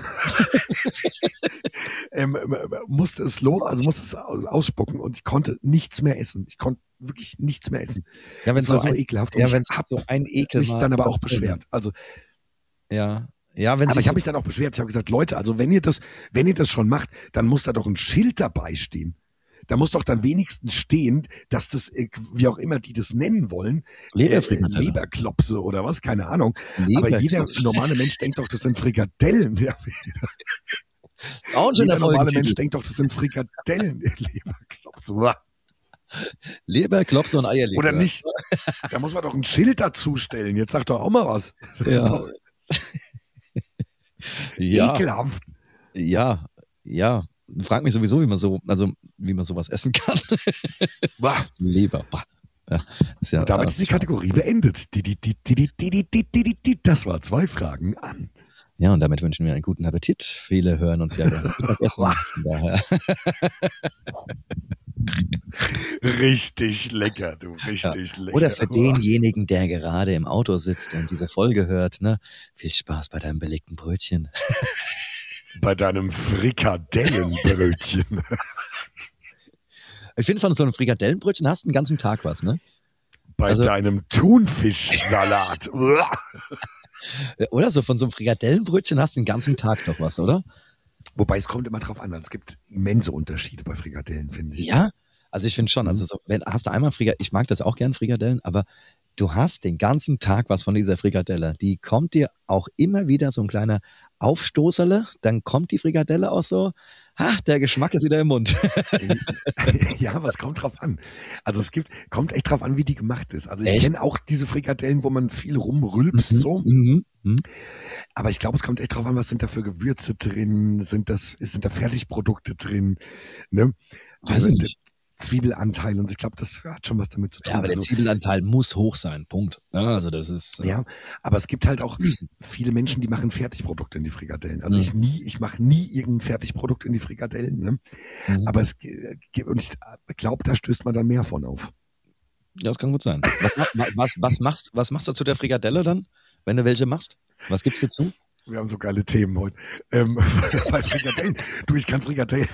Musste es ausspucken und ich konnte nichts mehr essen. Ich konnte wirklich nichts mehr essen. Ja, das war so ekelhaft. Und ja, ich habe so ein Ekel mich dann aber auch beschwert. Also ja, aber ich habe mich dann auch beschwert. Ich habe gesagt, Leute, also wenn ihr das schon macht, dann muss da doch ein Schild dabei stehen. Da muss doch dann wenigstens stehen, dass das, wie auch immer die das nennen wollen, Leberklopse oder was, keine Ahnung. Aber jeder normale Mensch denkt doch, das sind Frikadellen. Jeder normale Mensch denkt doch, das sind Frikadellen. Leberklopse. Leberklopse und Eierlikör. Oder nicht? Da muss man doch ein Schild dazustellen. Jetzt sag doch auch mal was. Das ist doch ekelhaft. Ja. Frag mich sowieso, wie man sowas essen kann. Leber. Ja, und damit ist die Kategorie beendet. Das war 2 Fragen an. Ja, und damit wünschen wir einen guten Appetit. Viele hören uns ja Mittagessen. Daher. Richtig lecker, du. Richtig lecker. Oder für denjenigen, der gerade im Auto sitzt und diese Folge hört, ne? Viel Spaß bei deinem belegten Brötchen. Bei deinem Frikadellenbrötchen. Ich finde, von so einem Frikadellenbrötchen hast du den ganzen Tag was, ne? Bei deinem Thunfischsalat. Oder so, von so einem Frikadellenbrötchen hast du den ganzen Tag noch was, oder? Wobei es kommt immer drauf an. Es gibt immense Unterschiede bei Frikadellen, finde ich. Ja, also ich finde schon. Also hast du einmal Frikadellen, ich mag das auch gern, Frikadellen, aber du hast den ganzen Tag was von dieser Frikadelle. Die kommt dir auch immer wieder so ein kleiner Aufstoßerle, dann kommt die Frikadelle auch so, der Geschmack ist wieder im Mund. Ja, aber es kommt drauf an. Also kommt echt drauf an, wie die gemacht ist. Also ich kenne auch diese Frikadellen, wo man viel rumrülpst so. Aber ich glaube, es kommt echt drauf an, was sind da für Gewürze drin, sind da Fertigprodukte drin, ne? Also Zwiebelanteil und ich glaube, das hat schon was damit zu tun. Ja, aber der Zwiebelanteil muss hoch sein, Punkt. Ja, also das ist... Ja, aber es gibt halt auch viele Menschen, die machen Fertigprodukte in die Frikadellen. Also ich mache nie irgendein Fertigprodukt in die Frikadellen, ne? Aber und ich glaube, da stößt man dann mehr von auf. Ja, das kann gut sein. Was machst du zu der Frikadelle dann, wenn du welche machst? Was gibt's dazu? Wir haben so geile Themen heute. Bei Frikadellen. Du, ich kann Frikadellen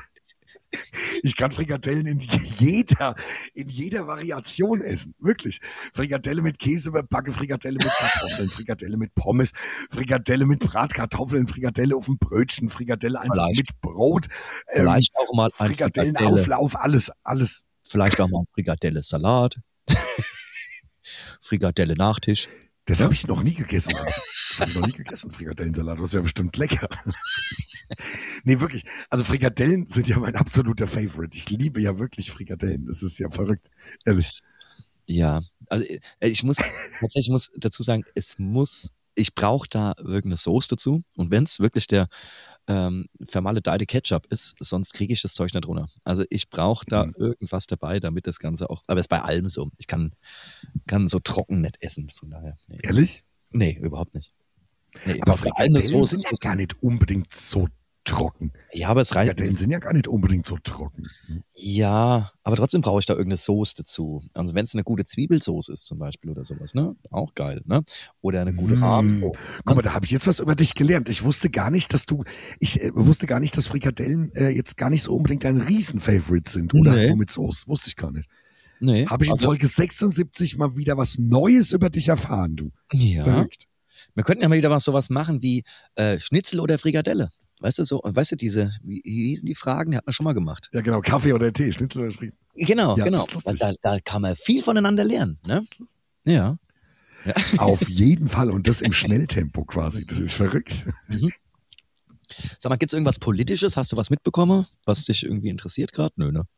in jeder Variation essen. Wirklich. Frikadelle mit Käse, Backe, Frikadelle mit Kartoffeln, Frikadelle mit Pommes, Frikadelle mit Bratkartoffeln, Frikadelle auf dem Brötchen, Frikadelle einfach mit Brot. Vielleicht auch mal ein Frikadellenauflauf, alles. Vielleicht auch mal ein Frikadelle-Salat. Frikadelle-Nachtisch. Das habe ich noch nie gegessen. Frikadellensalat. Das wäre bestimmt lecker. Nee, wirklich. Also Frikadellen sind ja mein absoluter Favorite. Ich liebe ja wirklich Frikadellen. Das ist ja verrückt. Ehrlich. Ja, also ich muss dazu sagen, ich brauche da irgendeine Soße dazu. Und wenn es wirklich der vermaledeite Ketchup ist, sonst kriege ich das Zeug nicht runter. Also ich brauche da irgendwas dabei, damit das Ganze auch, aber es ist bei allem so. Ich kann so trocken nicht essen, von daher. Nee. Ehrlich? Nee, überhaupt nicht. Nee, aber Frikadellen sind ja gar nicht unbedingt so trocken. Ja, aber es reicht. Frikadellen sind ja gar nicht unbedingt so trocken. Ja, aber trotzdem brauche ich da irgendeine Soße dazu. Also wenn es eine gute Zwiebelsauce ist zum Beispiel oder sowas, ne? Auch geil, ne? Oder eine gute Rahmsoße. Guck mal, da habe ich jetzt was über dich gelernt. Ich wusste gar nicht, dass Frikadellen jetzt gar nicht so unbedingt ein Riesen-Favorite sind. Oder nur mit Soße. Wusste ich gar nicht. Nee. Habe ich in Folge 76 mal wieder was Neues über dich erfahren, du. Ja. Verrückt. Wir könnten ja mal wieder sowas machen wie Schnitzel oder Frikadelle. Weißt du, wie hießen die Fragen? Die hat man schon mal gemacht. Ja, genau, Kaffee oder Tee, Schnitzel oder Frikadelle. Genau. Da kann man viel voneinander lernen, ne? Ja. Auf jeden Fall und das im Schnelltempo quasi. Das ist verrückt. Mhm. Sag mal, gibt's irgendwas Politisches? Hast du was mitbekommen, was dich irgendwie interessiert gerade? Nö, ne?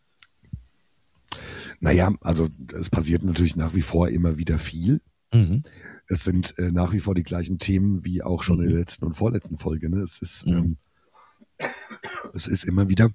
Naja, also es passiert natürlich nach wie vor immer wieder viel. Mhm. Es sind nach wie vor die gleichen Themen wie auch schon in der letzten und vorletzten Folge. Ne? Es ist immer wieder.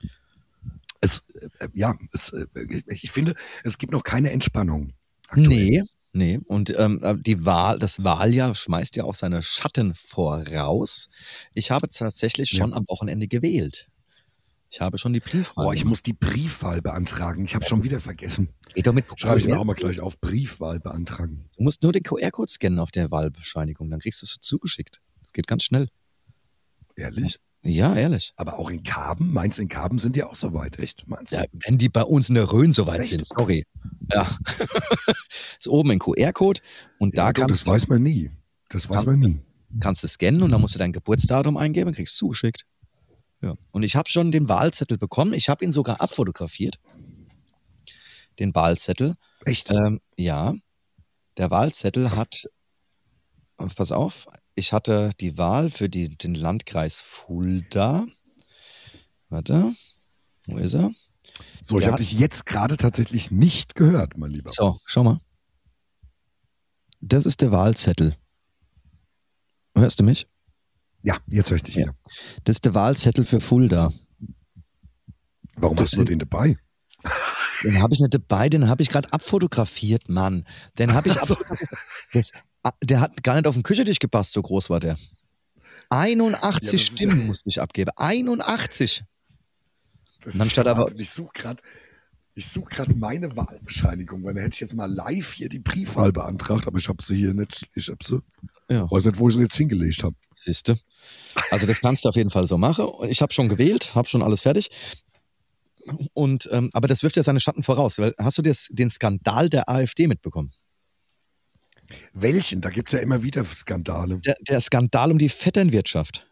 Ich finde, es gibt noch keine Entspannung. Aktuell. Nee. Und das Wahljahr schmeißt ja auch seine Schatten voraus. Ich habe tatsächlich schon am Wochenende gewählt. Ich habe schon die Briefwahl. Ich muss die Briefwahl beantragen. Ich habe schon wieder vergessen. Geht doch mit Schreibe ich mir auch mal gleich auf. Briefwahl beantragen. Du musst nur den QR-Code scannen auf der Wahlbescheinigung, dann kriegst du es zugeschickt. Das geht ganz schnell. Ehrlich? Ja, ehrlich. Aber auch in Karben? Meinst du, in Karben sind die auch so weit? Echt? Meinst du? Ja, wenn die bei uns in der Rhön so weit sind. Sorry. Ja. Ist oben ein QR-Code und da kannst das weiß man nie. Kannst du scannen und dann musst du dein Geburtsdatum eingeben und kriegst es zugeschickt. Ja. Und ich habe schon den Wahlzettel bekommen. Ich habe ihn sogar abfotografiert. Den Wahlzettel. Echt? Ja. Der Wahlzettel hat, pass auf, ich hatte die Wahl für den Landkreis Fulda. Warte, wo ist er? So, ich habe dich jetzt gerade tatsächlich nicht gehört, mein Lieber. So, schau mal. Das ist der Wahlzettel. Hörst du mich? Ja, jetzt höre ich dich wieder. Das ist der Wahlzettel für Fulda. Warum hast du den dabei? Den habe ich nicht dabei, den habe ich gerade abfotografiert, Mann. Den habe ich der hat gar nicht auf den Küchentisch gepasst, so groß war der. 81 Stimmen musste ich abgeben. 81. Das ist aber ich suche gerade meine Wahlbescheinigung, weil dann hätte ich jetzt mal live hier die Briefwahl beantragt, aber ich habe sie hier nicht. Ich habe sie. Ja. Weiß nicht, wo ich sie jetzt hingelegt habe. Siehste. Also das kannst du auf jeden Fall so machen. Ich habe schon gewählt, habe schon alles fertig. Und aber das wirft ja seine Schatten voraus. Weil, hast du den Skandal der AfD mitbekommen? Welchen? Da gibt es ja immer wieder Skandale. Der Skandal um die Vetternwirtschaft.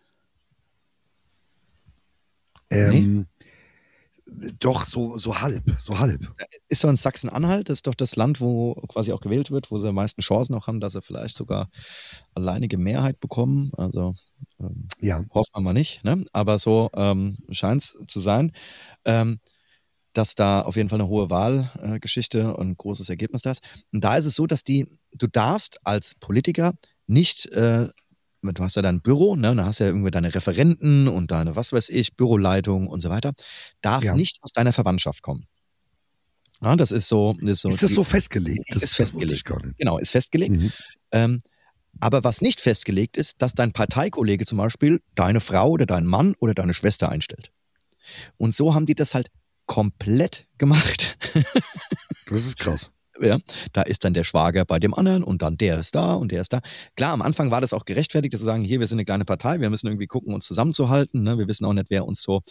Nee? Doch, so halb. Ist so in Sachsen-Anhalt, das ist doch das Land, wo quasi auch gewählt wird, wo sie am meisten Chancen auch haben, dass sie vielleicht sogar alleinige Mehrheit bekommen. Also hoffen wir mal nicht, ne? Aber so scheint es zu sein, dass da auf jeden Fall eine hohe Wahlgeschichte und ein großes Ergebnis da ist. Und da ist es so, dass du darfst als Politiker nicht du hast ja dein Büro, ne? Da hast ja irgendwie deine Referenten und deine, was weiß ich, Büroleitung und so weiter. Darf nicht aus deiner Verwandtschaft kommen. Ja, das ist so. Ist das so festgelegt? Das ist festgelegt. Wusste ich gar nicht. Genau, ist festgelegt. Aber was nicht festgelegt ist, dass dein Parteikollege zum Beispiel deine Frau oder deinen Mann oder deine Schwester einstellt. Und so haben die das halt komplett gemacht. Das ist krass. Ja, da ist dann der Schwager bei dem anderen und dann der ist da und der ist da. Klar, am Anfang war das auch gerechtfertigt, dass sie sagen, hier, wir sind eine kleine Partei, wir müssen irgendwie gucken, uns zusammenzuhalten. Ne? Wir wissen auch nicht, wer uns so,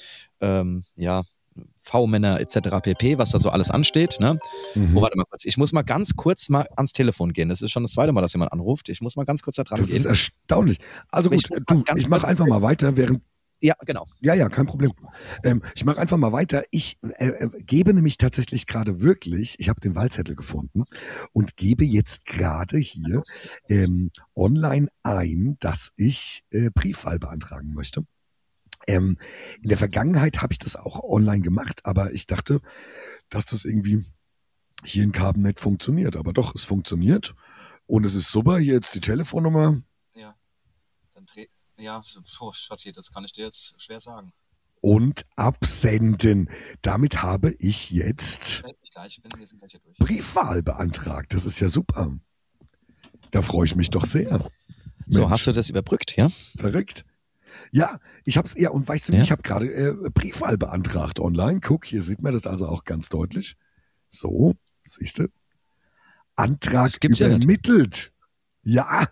V-Männer etc. pp., was da so alles ansteht. Ne? Oh, warte mal kurz. Ich muss mal ganz kurz mal ans Telefon gehen. Das ist schon das zweite Mal, dass jemand anruft. Ich muss mal ganz kurz da dran gehen. Das ist erstaunlich. Also gut, ich mache einfach mal weiter, während... Ja, genau. Ja, kein Problem. Ich mache einfach mal weiter. Ich gebe nämlich tatsächlich gerade wirklich, ich habe den Wahlzettel gefunden und gebe jetzt gerade hier online ein, dass ich Briefwahl beantragen möchte. In der Vergangenheit habe ich das auch online gemacht, aber ich dachte, dass das irgendwie hier in Karben nicht funktioniert. Aber doch, es funktioniert und es ist super. Hier jetzt die Telefonnummer. Ja, dann Schatzi, das kann ich dir jetzt schwer sagen. Und absenden. Damit habe ich jetzt wir sind gleich hier durch. Briefwahl beantragt. Das ist ja super. Da freue ich mich doch sehr. Mensch. So, hast du das überbrückt, ja? Verrückt. Ja, ich hab's und weißt du, ich habe gerade Briefwahl beantragt online. Guck, hier sieht man das also auch ganz deutlich. So, siehst du? Antrag übermittelt. Ja.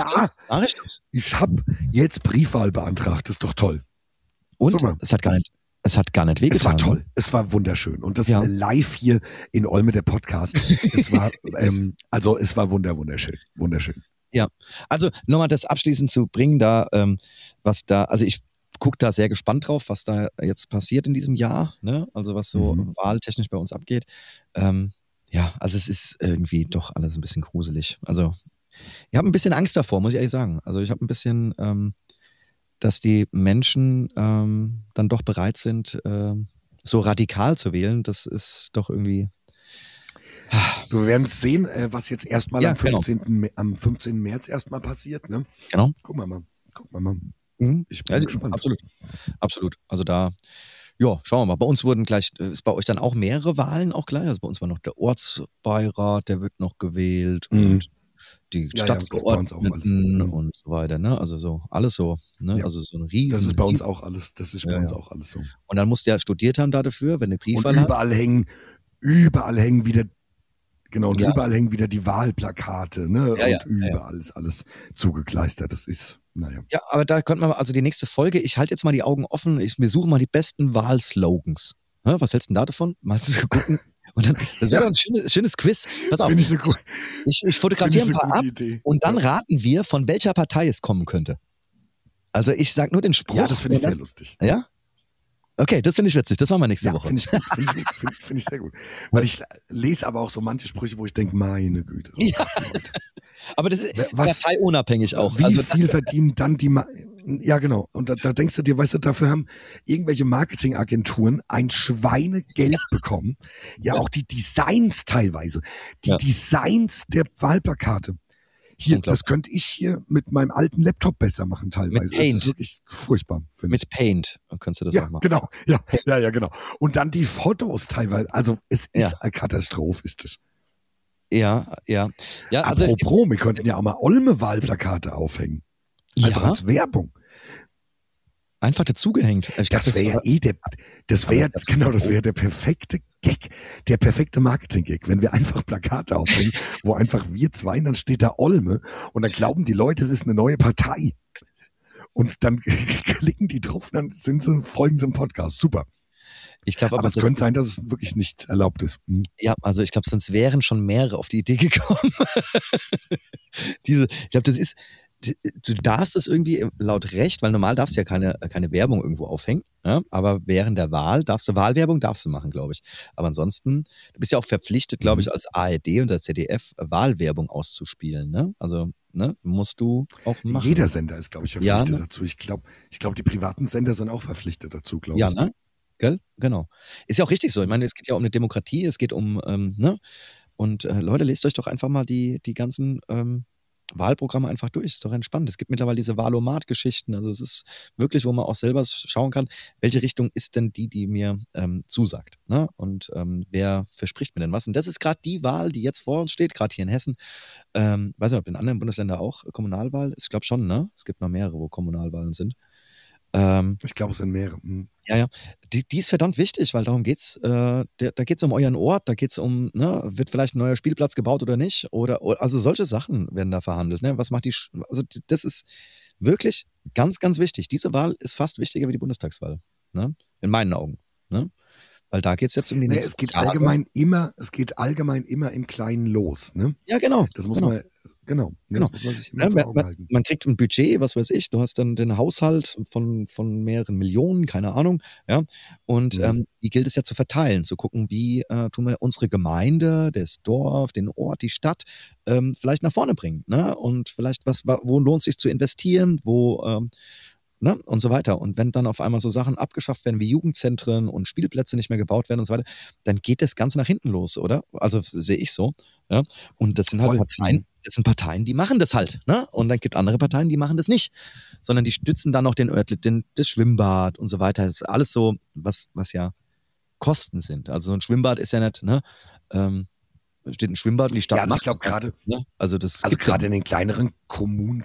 Ich habe jetzt Briefwahl beantragt. Das ist doch toll. Und super. Es hat gar nicht wehgetan. Es war toll. Es war wunderschön. Und das live hier in Olme, der Podcast. Es war, es war wunderschön. Wunderschön. Ja, also nochmal das abschließend zu bringen, also ich gucke da sehr gespannt drauf, was da jetzt passiert in diesem Jahr, ne? Also was so wahltechnisch bei uns abgeht. Also es ist irgendwie doch alles ein bisschen gruselig. Also ich habe ein bisschen Angst davor, muss ich ehrlich sagen. Also ich habe ein bisschen, dass die Menschen dann doch bereit sind, so radikal zu wählen. Das ist doch irgendwie... Wir werden sehen, was jetzt erstmal am 15. März erstmal passiert. Ne? Genau. Gucken wir mal. Ich bin gespannt. Absolut. Also da, schauen wir mal. Bei uns wurden ist bei euch dann auch mehrere Wahlen auch gleich. Also bei uns war noch der Ortsbeirat, der wird noch gewählt und die Stadtverordneten und so weiter. Ne? Also so, alles so. Ne? Ja. Also so ein riesen... Das ist bei uns auch alles. Das ist bei uns auch alles so. Und dann musst du ja studiert haben da dafür, wenn du Briefwahl hast. Überall hängen wieder... Genau, und überall hängen wieder die Wahlplakate, ne? Und überall ist alles zugekleistert. Das ist, naja. Ja, aber da könnte man, also die nächste Folge, ich halte jetzt mal die Augen offen, wir suchen mal die besten Wahlslogans. Was hältst du denn da davon? Mal zu gucken. Und dann, das wäre doch ein schönes Quiz. Pass auf. Ich fotografiere ein paar ab und dann raten wir, von welcher Partei es kommen könnte. Also ich sag nur den Spruch. Ja, das finde ich sehr lustig. Ja? Okay, das finde ich witzig. Das machen wir nächste Woche. Finde ich sehr gut. Weil ich lese aber auch so manche Sprüche, wo ich denke, meine Güte. Ja. Aber das ist parteiunabhängig auch. Wie viel verdienen dann die... Ja, genau. Und da denkst du dir, weißt du, dafür haben irgendwelche Marketingagenturen ein Schweinegeld bekommen. Ja, auch die Designs teilweise. Die Designs der Wahlplakate. Hier, das könnte ich hier mit meinem alten Laptop besser machen teilweise. Mit Paint. Das ist wirklich furchtbar. Mit Paint könntest du das auch machen. Genau. Ja, genau. Und dann die Fotos teilweise. Also es ist eine Katastrophe, ist es. Ja. Also apropos, wir könnten ja auch mal Olme-Wahlplakate aufhängen. Einfach als Werbung. Einfach dazugehängt. Das wäre der perfekte Gag, der perfekte Marketing-Gag, wenn wir einfach Plakate aufhängen, wo einfach wir zwei, dann steht da Olme und dann glauben die Leute, es ist eine neue Partei. Und dann klicken die drauf, dann folgen sie im Podcast. Super. Ich glaube, aber es könnte sein, dass es wirklich nicht erlaubt ist. Ja, also ich glaube, sonst wären schon mehrere auf die Idee gekommen. Ich glaube, das ist... Du darfst es irgendwie laut Recht, weil normal darfst du ja keine Werbung irgendwo aufhängen, ja? Aber während der Wahl Wahlwerbung darfst du machen, glaube ich. Aber ansonsten, du bist ja auch verpflichtet, glaube ich, als ARD und der ZDF Wahlwerbung auszuspielen, ne? Also, ne, musst du auch machen. Jeder Sender ist, glaube ich, verpflichtet dazu. Ich glaube, die privaten Sender sind auch verpflichtet dazu, glaube ich. Ja, ne? Gell? Genau. Ist ja auch richtig so. Ich meine, es geht ja um eine Demokratie, es geht um, ne? Und Leute, lest euch doch einfach mal die ganzen Wahlprogramme einfach durch, ist doch entspannt. Es gibt mittlerweile diese Wahlomat-Geschichten, also es ist wirklich, wo man auch selber schauen kann, welche Richtung ist denn die mir zusagt, ne? Und wer verspricht mir denn was? Und das ist gerade die Wahl, die jetzt vor uns steht, gerade hier in Hessen. Weiß nicht, ob in anderen Bundesländern auch Kommunalwahl ist, ich glaube schon, ne? Es gibt noch mehrere, wo Kommunalwahlen sind. Ich glaube, es sind mehrere. Ja. Die ist verdammt wichtig, weil darum geht's. Da geht's um euren Ort, da geht's um, ne, wird vielleicht ein neuer Spielplatz gebaut oder nicht? Oder also solche Sachen werden da verhandelt. Ne? Was macht also das ist wirklich ganz, ganz wichtig. Diese Wahl ist fast wichtiger wie die Bundestagswahl. Ne? In meinen Augen. Ne? Weil da geht's jetzt um die Naja, nächsten Jahre. es geht allgemein immer im Kleinen los, ne? Ja, genau. Das muss man, genau, Genau. das muss man sich Ja, immer vor Augen halten. man kriegt ein Budget, was weiß ich, du hast dann den Haushalt von mehreren Millionen, keine Ahnung, ja. Und die gilt es ja zu verteilen, zu gucken, wie tun wir unsere Gemeinde, das Dorf, den Ort, die Stadt vielleicht nach vorne bringen. Ne? Und vielleicht wo lohnt es sich zu investieren, wo ne, und so weiter. Und wenn dann auf einmal so Sachen abgeschafft werden wie Jugendzentren und Spielplätze nicht mehr gebaut werden und so weiter, dann geht das Ganze nach hinten los, oder? Also sehe ich so. Ja? Und das sind halt Parteien, die machen das halt. Ne? Und dann gibt andere Parteien, die machen das nicht, sondern die stützen dann noch das Schwimmbad und so weiter. Das ist alles so, was ja Kosten sind. Also so ein Schwimmbad ist ja nicht, ne? Steht ein Schwimmbad und die Stadt Ja, also ich macht. glaube gerade, Ne? Also gerade in den kleineren Kommunen,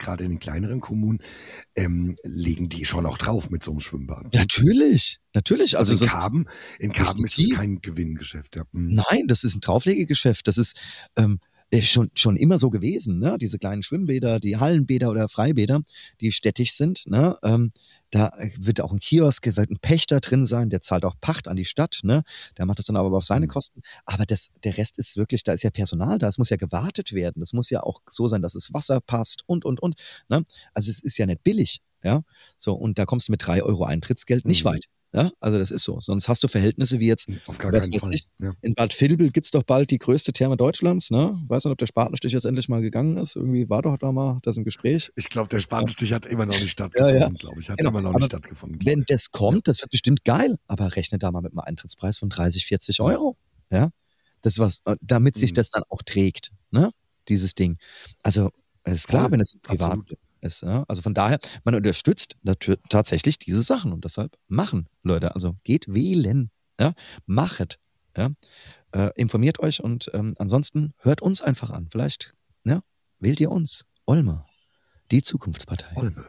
legen die schon auch drauf mit so einem Schwimmbad. Natürlich. Also in Karben ist das kein Gewinngeschäft. Ja. Nein, das ist ein Drauflegegeschäft. Das ist schon immer so gewesen. Ne? Diese kleinen Schwimmbäder, die Hallenbäder oder Freibäder, die städtisch sind. Ne? Da wird auch ein Kiosk, wird ein Pächter drin sein, der zahlt auch Pacht an die Stadt. Ne? Der macht das dann aber auf seine Kosten. Aber der Rest ist wirklich, da ist ja Personal da. Es muss ja gewartet werden. Es muss ja auch so sein, dass das Wasser passt und. Ne? Also es ist ja nicht billig. Ja, so, und da kommst du mit 3 Euro Eintrittsgeld nicht weit. Ja, also das ist so. Sonst hast du Verhältnisse wie jetzt, auf gar keinen Fall. Ja. In Bad Vilbel gibt es doch bald die größte Therme Deutschlands. Ne? Weiß nicht, ob der Spatenstich jetzt endlich mal gegangen ist. Irgendwie war doch da mal das im Gespräch. Ich glaube, der Spatenstich hat immer noch nicht stattgefunden, glaube ich. Immer noch nicht stattgefunden. Wenn das kommt, das wird bestimmt geil. Aber rechne da mal mit einem Eintrittspreis von 30, 40 Euro. Ja, das damit sich das dann auch trägt, ne? Dieses Ding. Also, es ist klar, wenn es privat ist. Ja? Also von daher, man unterstützt tatsächlich diese Sachen und deshalb machen, Leute. Also geht wählen, ja? Machet, ja? Informiert euch und ansonsten hört uns einfach an. Vielleicht wählt ihr uns. Olme, die Zukunftspartei. Olme.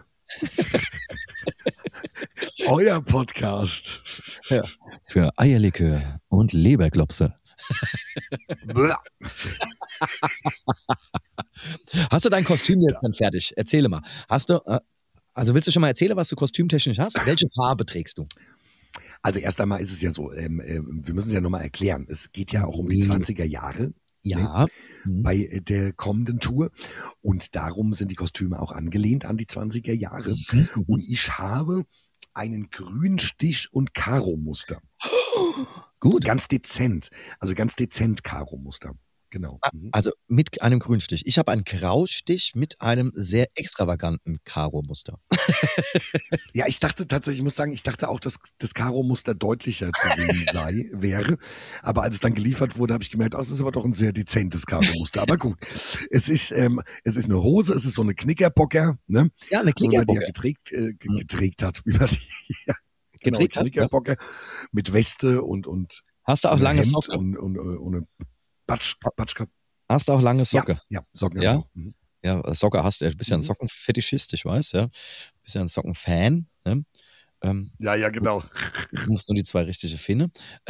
Euer Podcast. Ja. Für Eierlikör und Leberklopse. Hast du dein Kostüm jetzt dann fertig? Erzähle mal. Also willst du schon mal erzählen, was du kostümtechnisch hast? Welche Farbe trägst du? Also erst einmal ist es ja so, wir müssen es ja nochmal erklären. Es geht ja auch um die 20er Jahre. Ja. Bei der kommenden Tour. Und darum sind die Kostüme auch angelehnt an die 20er Jahre. Und ich habe einen Grünstich- und Karo-Muster. Gut. Ganz dezent. Also ganz dezent Karo-Muster. Genau. Also mit einem Grünstich. Ich habe einen Graustich mit einem sehr extravaganten Karo-Muster. Ja, ich muss sagen, ich dachte auch, dass das Karo-Muster deutlicher zu sehen wäre. Aber als es dann geliefert wurde, habe ich gemerkt, es ist aber doch ein sehr dezentes Karo-Muster. Aber gut, es ist eine Hose, es ist so eine Knickerbocker, ne? Ja, eine Knickerbocker. So, die er geträgt hat. Über die, geträgt hat, Knickerbocker mit Weste und hast du auch lange Socken? Und Batschkap. Hast du auch lange Socke? Ja, Socken. Ja, ja, Socke hast du. Du bist ja ein Sockenfetischist, ich weiß, ja. Du bist ja ein Sockenfan. Ne? Ja, genau. Du musst nur die 2 richtige finden.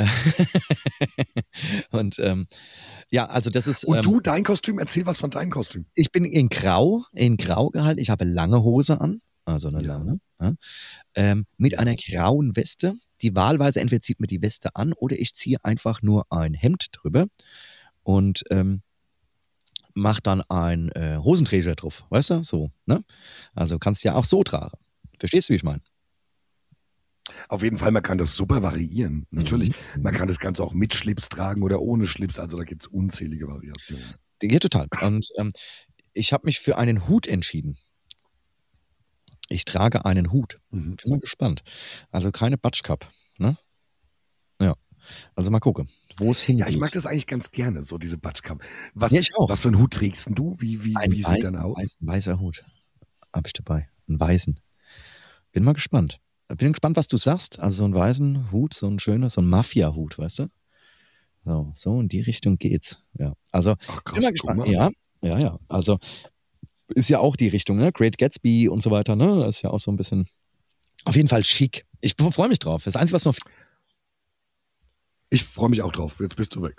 Und ja, also das ist. Und du, dein Kostüm, erzähl was von deinem Kostüm. Ich bin in Grau gehalten. Ich habe lange Hose an, also eine lange, mit einer grauen Weste. Die wahlweise entweder zieht mir die Weste an oder ich ziehe einfach nur ein Hemd drüber und mach dann ein Hosenträger drauf, weißt du, so, ne? Also kannst du ja auch so tragen. Verstehst du, wie ich meine? Auf jeden Fall, man kann das super variieren. Natürlich, man kann das Ganze auch mit Schlips tragen oder ohne Schlips, also da gibt es unzählige Variationen. Ja, total. Und ich habe mich für einen Hut entschieden. Ich trage einen Hut. Bin mal gespannt. Also keine Batschkap, ne? Ja. Also mal gucken, wo es hingeht. Ja, ich mag das eigentlich ganz gerne, so diese Batschkap. Ich auch. Was für einen Hut trägst du? Wie sieht dann aus? Ein weißer Hut habe ich dabei. Einen weißen. Bin mal gespannt. Bin gespannt, was du sagst. Also so einen weißen Hut, so ein schöner, so ein Mafia-Hut, weißt du? So in die Richtung geht's. Ja. Also, ach, krass, bin mal gespannt. Ja. Also ist ja auch die Richtung, ne? Great Gatsby und so weiter, ne? Das ist ja auch so ein bisschen Auf jeden Fall schick. Ich freue mich drauf. Das Einzige, was noch... Ich freue mich auch drauf. Jetzt bist du weg.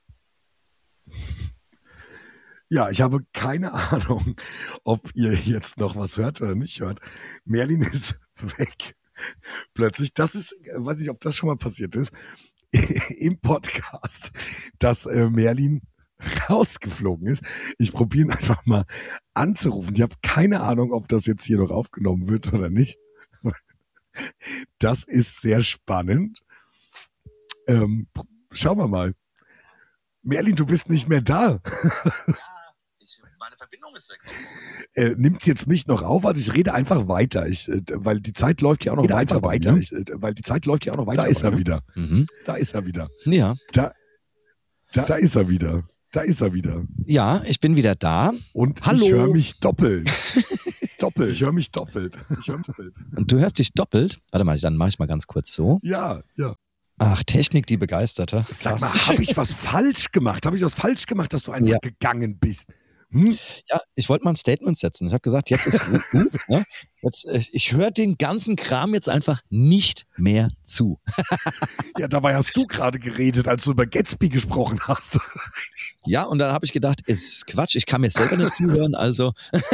Ja, ich habe keine Ahnung, ob ihr jetzt noch was hört oder nicht hört. Merlin ist weg. Plötzlich, das ist, weiß nicht, ob das schon mal passiert ist, im Podcast, dass Merlin rausgeflogen ist. Ich probiere ihn einfach mal anzurufen. Ich habe keine Ahnung, ob das jetzt hier noch aufgenommen wird oder nicht. Das ist sehr spannend. Schauen wir mal. Merlin, du bist nicht mehr da. Meine Verbindung ist weg. Nimmt's jetzt mich noch auf? Also ich rede einfach weiter, weil die Zeit läuft ja auch noch weiter. Weil die Zeit läuft ja auch noch weiter. Da ist er wieder. Mhm. Da ist er wieder. Ja. Da ist er wieder. Da ist er wieder. Ja, ich bin wieder da. Und hallo. Ich höre mich doppelt. Ich höre mich doppelt. Und du hörst dich doppelt? Warte mal, dann mache ich mal ganz kurz so. Ja. Ach, Technik, die Begeisterte. Sag mal, habe ich was falsch gemacht? Dass du einfach gegangen bist? Ja, ich wollte mal ein Statement setzen. Ich habe gesagt, jetzt ist gut. Ne? Ich höre den ganzen Kram jetzt einfach nicht mehr zu. Ja, dabei hast du gerade geredet, als du über Gatsby gesprochen hast. Ja, und dann habe ich gedacht, ist Quatsch, ich kann mir selber nicht zuhören, also.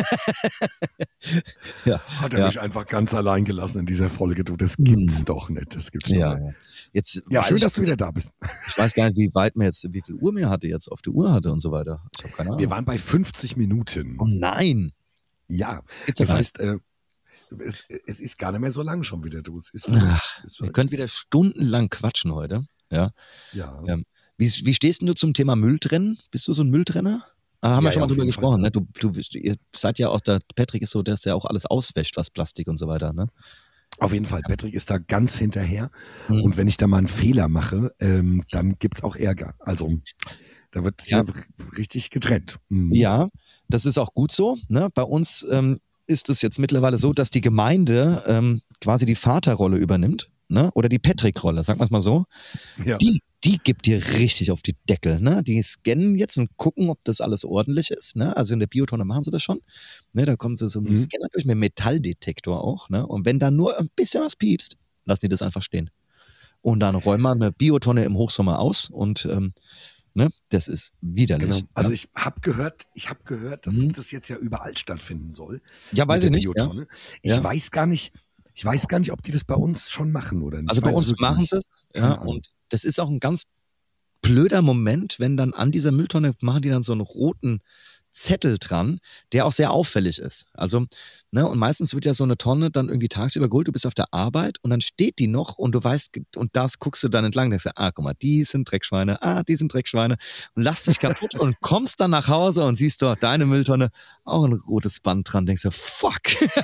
Hat er mich einfach ganz allein gelassen in dieser Folge, du, das gibt's doch nicht. Das gibt's doch nicht. Jetzt schön, dass du wieder da bist. Ich weiß gar nicht, wie viel Uhr mir hatte jetzt auf der Uhr hatte und so weiter. Ich habe keine Ahnung. Wir waren bei 50 Minuten. Oh nein. Ja, das heißt, es ist gar nicht mehr so lang schon wieder, du. Ihr könnt wieder stundenlang quatschen heute. Ja. Wie stehst denn du zum Thema Mülltrennen? Bist du so ein Mülltrenner? Haben wir schon mal drüber gesprochen, ne? Ihr seid ja auch, der Patrick ist so, der ja auch alles auswäscht, was Plastik und so weiter, ne? Auf jeden Fall, Patrick ist da ganz hinterher. Und wenn ich da mal einen Fehler mache, dann gibt's auch Ärger. Also da wird ja richtig getrennt. Ja, das ist auch gut so. Ne? Bei uns ist es jetzt mittlerweile so, dass die Gemeinde quasi die Vaterrolle übernimmt, ne? Oder die Patrick-Rolle, sagen wir es mal so. Ja. Die gibt dir richtig auf die Deckel. Ne? Die scannen jetzt und gucken, ob das alles ordentlich ist. Ne? Also in der Biotonne machen sie das schon. Ne? Da kommen sie so mit dem Scanner durch, mit dem Metalldetektor auch. Ne? Und wenn da nur ein bisschen was piepst, lassen die das einfach stehen. Und dann räumen wir eine Biotonne im Hochsommer aus und ne? Das ist widerlich. Genau. Also ich habe gehört, dass das jetzt ja überall stattfinden soll. Ja, weiß ich nicht. Biotonne. Ja. Ich weiß gar nicht, ob die das bei uns schon machen oder nicht. Also bei uns machen sie es. Ja, und das ist auch ein ganz blöder Moment, wenn dann an dieser Mülltonne machen die dann so einen roten Zettel dran, der auch sehr auffällig ist. Also, ne, und meistens wird ja so eine Tonne dann irgendwie tagsüber geholt, du bist auf der Arbeit und dann steht die noch und du weißt, und das guckst du dann entlang, denkst du, guck mal, die sind Dreckschweine und lass dich kaputt und kommst dann nach Hause und siehst dort deine Mülltonne, auch ein rotes Band dran, denkst du, fuck.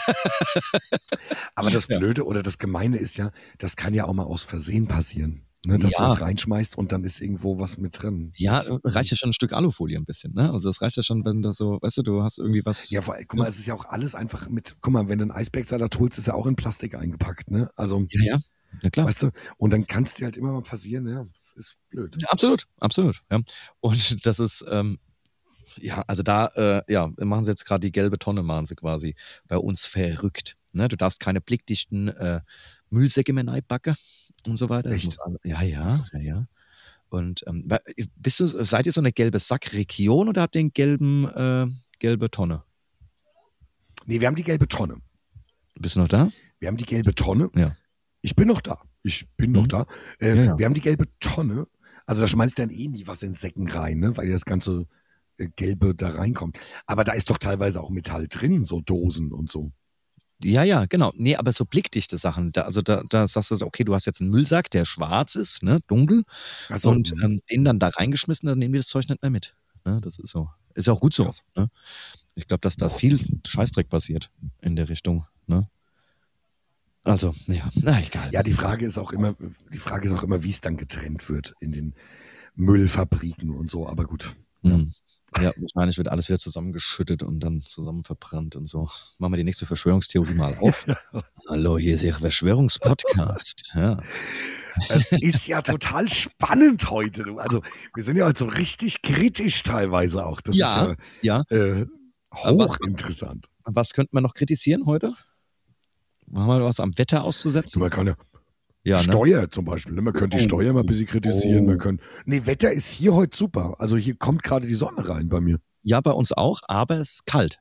Aber das Blöde oder das Gemeine ist ja, das kann ja auch mal aus Versehen passieren. Ne, dass du es reinschmeißt und dann ist irgendwo was mit drin. Ja, reicht ja schon ein Stück Alufolie ein bisschen, ne? Also das reicht ja schon, wenn das so, weißt du hast irgendwie was. Ja, guck mal, es ist ja auch alles einfach guck mal, wenn du einen Eisbergsalat holst, ist ja auch in Plastik eingepackt, ne? Also. Ja, klar. Weißt du, und dann kann es dir halt immer mal passieren, ja, das ist blöd. Ja, absolut, ja. Und das ist, also da, machen sie jetzt gerade die gelbe Tonne, machen sie quasi bei uns verrückt, ne? Du darfst keine blickdichten, Müllsäcke mehr reinbacken und so weiter. Echt? Ja. Und seid ihr so eine gelbe Sackregion oder habt ihr einen gelbe Tonne? Nee, wir haben die gelbe Tonne. Bist du noch da? Wir haben die gelbe Tonne. Ja. Ich bin noch da. Wir haben die gelbe Tonne. Also da schmeißt dann nie was in Säcken rein, ne? Weil das ganze Gelbe da reinkommt. Aber da ist doch teilweise auch Metall drin, so Dosen und so. Ja, genau. Nee, aber so blickdichte Sachen. Da sagst du, okay, du hast jetzt einen Müllsack, der schwarz ist, ne, dunkel. Ach so. Und den dann da reingeschmissen, dann nehmen wir das Zeug nicht mehr mit. Ne, das ist so. Ist ja auch gut so. Ja. Ne? Ich glaube, dass da viel Scheißdreck passiert in der Richtung. Ne? Also, egal. Ja, die Frage ist auch immer, wie es dann getrennt wird in den Müllfabriken und so. Aber gut. Ja, wahrscheinlich wird alles wieder zusammengeschüttet und dann zusammen verbrannt und so. Machen wir die nächste Verschwörungstheorie mal auf. Hallo, hier ist Ihr Verschwörungspodcast. Ja. Es ist ja total spannend heute. Also wir sind ja halt so richtig kritisch teilweise auch. Das ist ja hochinteressant. Was könnte man noch kritisieren heute? haben wir was am Wetter auszusetzen? Man kann ja Ja, ne? Steuer zum Beispiel. Ne? Man könnte die Steuer mal ein bisschen kritisieren. Man kann. Nee, Wetter ist hier heute super. Also hier kommt gerade die Sonne rein bei mir. Ja, bei uns auch, aber es ist kalt.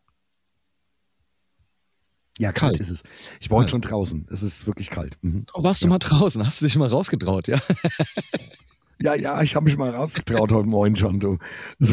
Ja, kalt ist es. Ich war heute schon draußen. Es ist wirklich kalt. Oh, warst du mal draußen? Hast du dich mal rausgetraut, ja? Ja, ich habe mich mal rausgetraut heute Morgen schon. Du. So.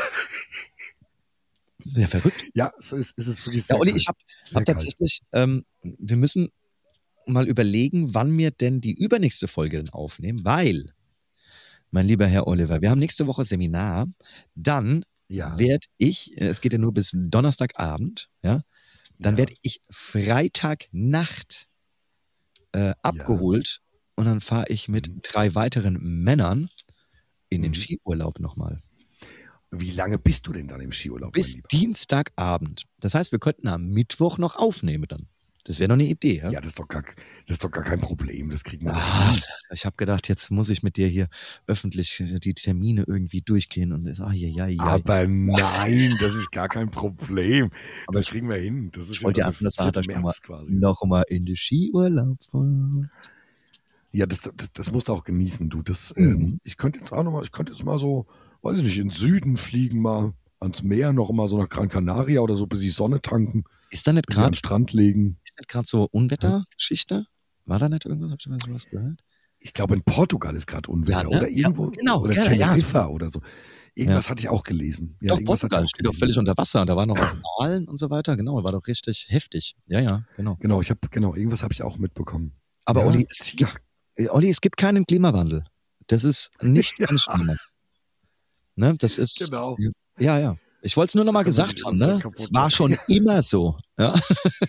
Sehr verrückt. Ja, es ist wirklich sehr Ja, Olli, kalt. ich hab tatsächlich, wir müssen mal überlegen, wann wir denn die übernächste Folge denn aufnehmen, weil, mein lieber Herr Oliver, wir haben nächste Woche Seminar, dann werde ich, es geht ja nur bis Donnerstagabend, ja, dann werde ich Freitagnacht abgeholt und dann fahre ich mit 3 weiteren Männern in den Skiurlaub nochmal. Wie lange bist du denn dann im Skiurlaub? Bis Dienstagabend. Das heißt, wir könnten am Mittwoch noch aufnehmen dann. Das wäre doch eine Idee, ja? Ja, das ist doch gar kein Problem. Das kriegen wir hin. Ich habe gedacht, jetzt muss ich mit dir hier öffentlich die Termine irgendwie durchgehen und Aber nein, das ist gar kein Problem. Aber das kriegen wir hin. Das ist ich wollte ja einfach noch mal in den Skiurlaub fahren. Ja, das musst du auch genießen, du. Ich könnte jetzt mal so, weiß ich nicht, in den Süden fliegen, mal ans Meer, noch mal so nach Gran Canaria oder so, bis die Sonne tanken. Ist da nicht gerade an den Strand legen? Ist das gerade so Unwettergeschichte? War da nicht irgendwas? Habt ihr mal sowas gehört? Ich glaube, in Portugal ist gerade Unwetter. Ja, ne? Oder irgendwo. Genau, oder Teneriffa oder so. Irgendwas hatte ich auch gelesen. Ja, doch, Portugal steht doch völlig unter Wasser. Da waren noch Wahlen und so weiter. Genau, war doch richtig heftig. Ja, genau. Genau, irgendwas habe ich auch mitbekommen. Aber Olli, es gibt keinen Klimawandel. Das ist nicht anscheinend. Ne, das ist. Genau. Ja. Ich wollte es nur noch mal gesagt haben, ne? Es war schon immer so. Ja.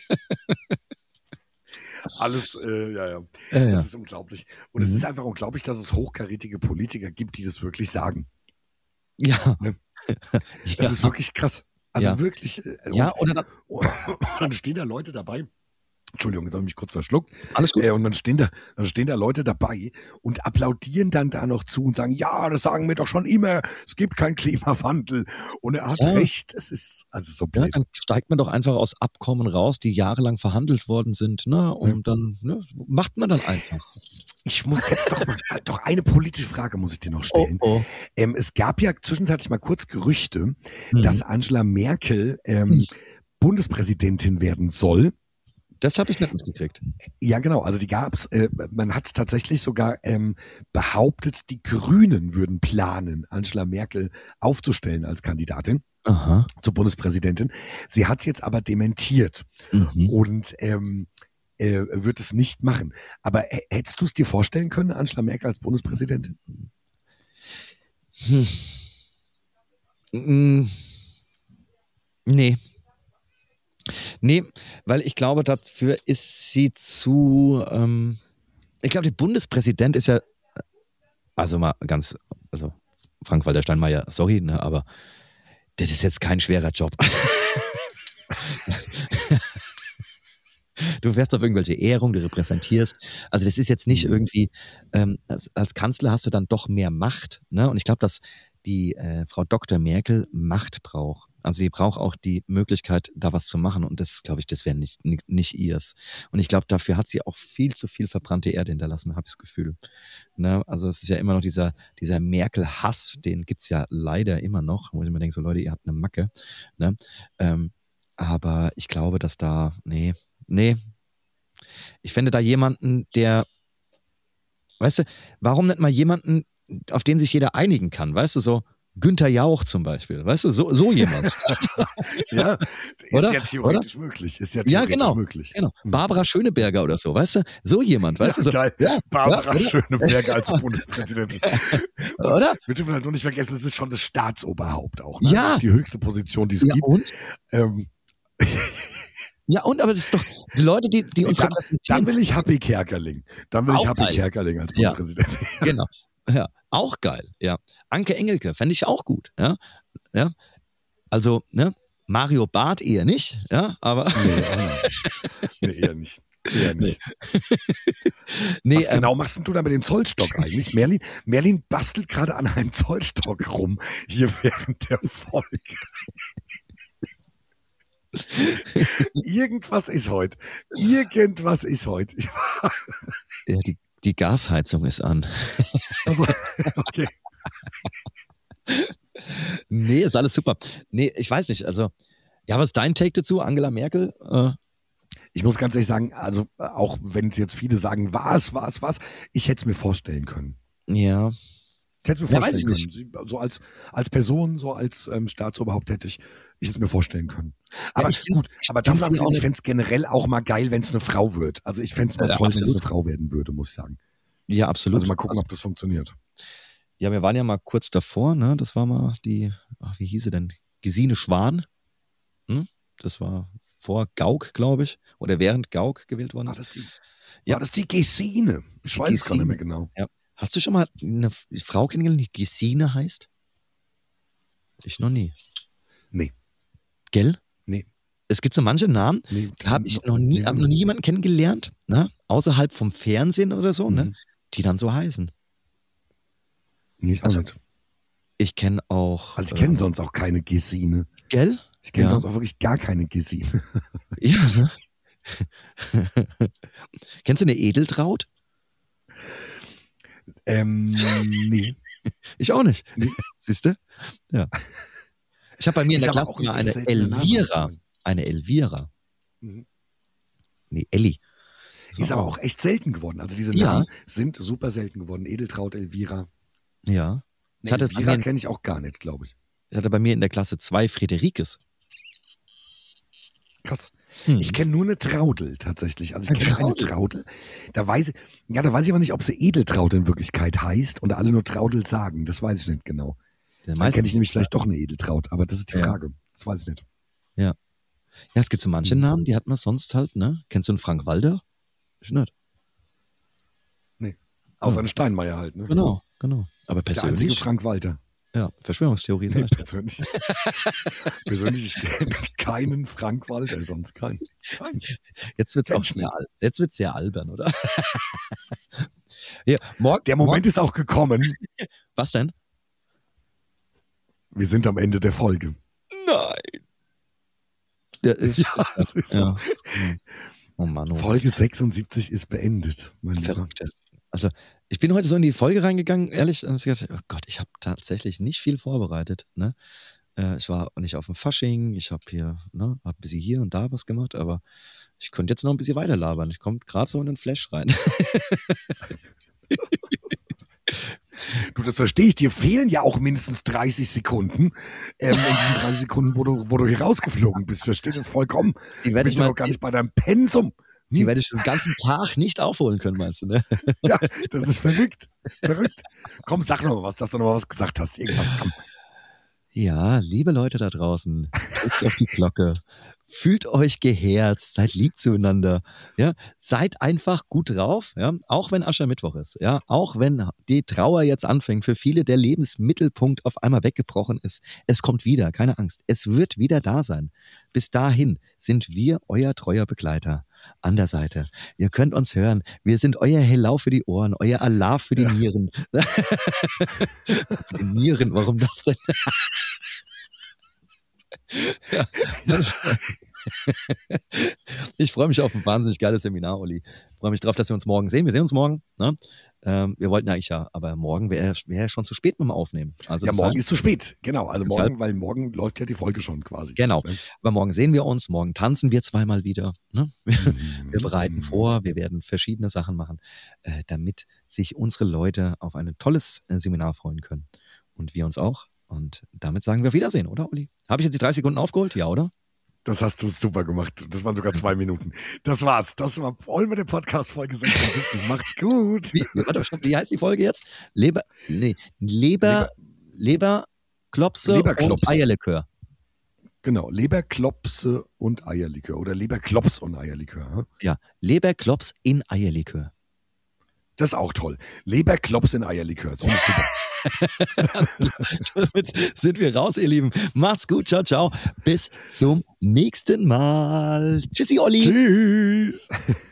Alles, Das ist unglaublich. Und es ist einfach unglaublich, dass es hochkarätige Politiker gibt, die das wirklich sagen. Ja. Ne? Das ist wirklich krass. Also wirklich. Dann stehen da Leute dabei. Entschuldigung, jetzt habe ich mich kurz verschluckt. Alles gut. Und dann stehen da Leute dabei und applaudieren dann da noch zu und sagen, ja, das sagen wir doch schon immer, es gibt keinen Klimawandel. Und er hat recht, es ist also so blöd. Ja, dann steigt man doch einfach aus Abkommen raus, die jahrelang verhandelt worden sind, ne? Und dann macht man dann einfach. Ich muss jetzt doch eine politische Frage muss ich dir noch stellen. Es gab ja zwischenzeitlich mal kurz Gerüchte, dass Angela Merkel Bundespräsidentin werden soll. Das habe ich nicht mitgekriegt. Ja, genau. Also die gab's. Man hat tatsächlich sogar behauptet, die Grünen würden planen, Angela Merkel aufzustellen als Kandidatin zur Bundespräsidentin. Sie hat jetzt aber dementiert und wird es nicht machen. Aber hättest du es dir vorstellen können, Angela Merkel als Bundespräsidentin? Nee, weil ich glaube, dafür ist sie zu. Ich glaube, der Bundespräsident ist ja. Also Frank-Walter Steinmeier, sorry, ne, aber das ist jetzt kein schwerer Job. Du fährst auf irgendwelche Ehrungen, du repräsentierst. Also das ist jetzt nicht irgendwie, als Kanzler hast du dann doch mehr Macht. Ne? Und ich glaube, dass die Frau Dr. Merkel Macht braucht. Also die braucht auch die Möglichkeit, da was zu machen. Und das, glaube ich, das wäre nicht ihrs. Und ich glaube, dafür hat sie auch viel zu viel verbrannte Erde hinterlassen, habe ich das Gefühl. Ne? Also es ist ja immer noch dieser Merkel-Hass, den gibt's ja leider immer noch, wo ich mir denke, so Leute, ihr habt eine Macke. Ne? Aber ich glaube, dass da, nee. Ich fände da jemanden, der, weißt du, warum nicht mal jemanden, auf den sich jeder einigen kann, weißt du, so Günther Jauch zum Beispiel, weißt du, so jemand. Ja, ist ja theoretisch möglich. Möglich. Genau. Barbara Schöneberger oder so, weißt du, so jemand, weißt du. So. Geil. Ja, Barbara Schöneberger als Bundespräsidentin. Oder? Wir dürfen halt nur nicht vergessen, es ist schon das Staatsoberhaupt auch. Ne? Ja. Das ist die höchste Position, die es gibt. Und? Ja, und aber das ist doch, die Leute, die uns repräsentieren. Dann will ich Happy Kerkeling. Kerkeling als Bundespräsident. Ja, genau. Ja, auch geil, ja. Anke Engelke fände ich auch gut, ja. Also, ne, Mario Barth eher nicht, ja, aber. Nee, eher nicht. Was genau machst du da mit dem Zollstock eigentlich? Merlin bastelt gerade an einem Zollstock rum, hier während der Folge. Irgendwas ist heute. Irgendwas ist heute. Ja, die Gasheizung ist an. Also, okay. Nee, ist alles super. Nee, ich weiß nicht. Also, ja, was ist dein Take dazu? Angela Merkel? Ich muss ganz ehrlich sagen, also auch wenn jetzt viele sagen, was, ich hätte es mir vorstellen können. Ja. Ich hätte es mir vorstellen können. So als Person, so als Staatsoberhaupt hätte ich es mir vorstellen können. Aber ja, gut, aber davon abgesehen, ich fände es generell auch mal geil, wenn es eine Frau wird. Also ich fände es mal toll, wenn es eine Frau werden würde, muss ich sagen. Ja, absolut. Also mal gucken, ob das funktioniert. Ja, wir waren ja mal kurz davor, ne? Das war mal wie hieß sie denn? Gesine Schwan. Das war vor Gauck, glaube ich. Oder während Gauck gewählt worden ist. War das die Gesine? Ich weiß es gar nicht mehr genau. Ja. Hast du schon mal eine Frau kennengelernt, die Gesine heißt? Ich noch nie. Nee. Gell? Nee. Es gibt so manche Namen, habe ich noch nie jemanden kennengelernt, ne? Außerhalb vom Fernsehen oder so, ne? Die dann so heißen. Nee, ich auch nicht. Ich kenne auch. Also ich kenne sonst auch keine Gesine. Gell? Ich kenne sonst auch wirklich gar keine Gesine. Ja, ne? Kennst du eine Edeltraut? Nee. Ich auch nicht. Nee. Siehst du? Ja. Ich habe bei mir in der Klasse mal eine Elvira. Eine Elvira. Nee, Elli. So ist aber auch echt selten geworden. Also diese Namen sind super selten geworden. Edeltraut, Elvira. Ja. Elvira kenne ich auch gar nicht, glaube ich. Ich hatte bei mir in der Klasse 2 Friederikes. Krass. Ich kenne nur eine Traudel tatsächlich. Also ich kenne eine Traudel. Da weiß ich aber nicht, ob sie Edeltraut in Wirklichkeit heißt und alle nur Traudel sagen. Das weiß ich nicht genau. Dann kenne ich nämlich vielleicht doch eine Edeltraut, aber das ist die Frage. Das weiß ich nicht. Ja. Ja, es gibt so manche Namen, die hat man sonst halt, ne? Kennst du einen Frank Walder? Ich nicht. Nee. Außer einen Steinmeier halt, ne? Genau. Aber persönlich. Der einzige Frank Walter. Ja, Verschwörungstheorie. Nee, persönlich. Ich kenne keinen Frank Walter, sonst keinen. Jetzt wird es sehr albern, oder? Ja, der Moment ist auch gekommen. Was denn? Wir sind am Ende der Folge. Nein. Das ist so. Ja. Oh Mann. Folge 76 ist beendet. Verrückt. Also ich bin heute so in die Folge reingegangen, ehrlich, und ich dachte, oh Gott, ich habe tatsächlich nicht viel vorbereitet. Ne? Ich war nicht auf dem Fasching, ich habe hier, ne, hab ein bisschen hier und da was gemacht, aber ich könnte jetzt noch ein bisschen weiter labern. Ich komme gerade so in den Flash rein. Du, das verstehe ich. Dir fehlen ja auch mindestens 30 Sekunden. In diesen 30 Sekunden, wo du hier rausgeflogen bist. Ich verstehe das vollkommen. Du bist ja noch gar nicht bei deinem Pensum. Die werde ich den ganzen Tag nicht aufholen können, meinst du, ne? Ja, das ist verrückt. Verrückt. Komm, sag noch mal was, dass du noch mal was gesagt hast. Irgendwas. Komm. Ja, liebe Leute da draußen, drückt auf die Glocke. Fühlt euch geherzt, seid lieb zueinander, ja, seid einfach gut drauf, ja, auch wenn Aschermittwoch ist, ja, auch wenn die Trauer jetzt anfängt, für viele der Lebensmittelpunkt auf einmal weggebrochen ist, es kommt wieder, keine Angst, es wird wieder da sein. Bis dahin sind wir euer treuer Begleiter an der Seite. Ihr könnt uns hören, wir sind euer Hellau für die Ohren, euer Allah für die Nieren. Die Nieren, warum das denn? Ja. Ich freue mich auf ein wahnsinnig geiles Seminar, Olli. Ich freue mich drauf, dass wir uns morgen sehen. Wir sehen uns morgen. Ne? Wir wollten eigentlich aber morgen wäre schon zu spät mit dem Aufnehmen. Also ja, morgen ist zu spät. Genau, also morgen, weil morgen läuft ja die Folge schon quasi. Genau, aber morgen sehen wir uns, morgen tanzen wir zweimal wieder. Ne? Wir bereiten vor, wir werden verschiedene Sachen machen, damit sich unsere Leute auf ein tolles Seminar freuen können. Und wir uns auch. Und damit sagen wir auf Wiedersehen, oder, Olli? Habe ich jetzt die 30 Sekunden aufgeholt? Ja, oder? Das hast du super gemacht. Das waren sogar 2 Minuten. Das war's. Das war voll mit der Podcast-Folge 76. Macht's gut. Wie heißt die Folge jetzt? Leberklopse und Eierlikör. Genau, Leberklopse und Eierlikör. Oder Leberklops und Eierlikör. Ja, Leberklops in Eierlikör. Das ist auch toll. Leberklops in Eierlikör. Das finde ich super. Damit sind wir raus, ihr Lieben. Macht's gut. Ciao, ciao. Bis zum nächsten Mal. Tschüssi, Olli. Tschüss.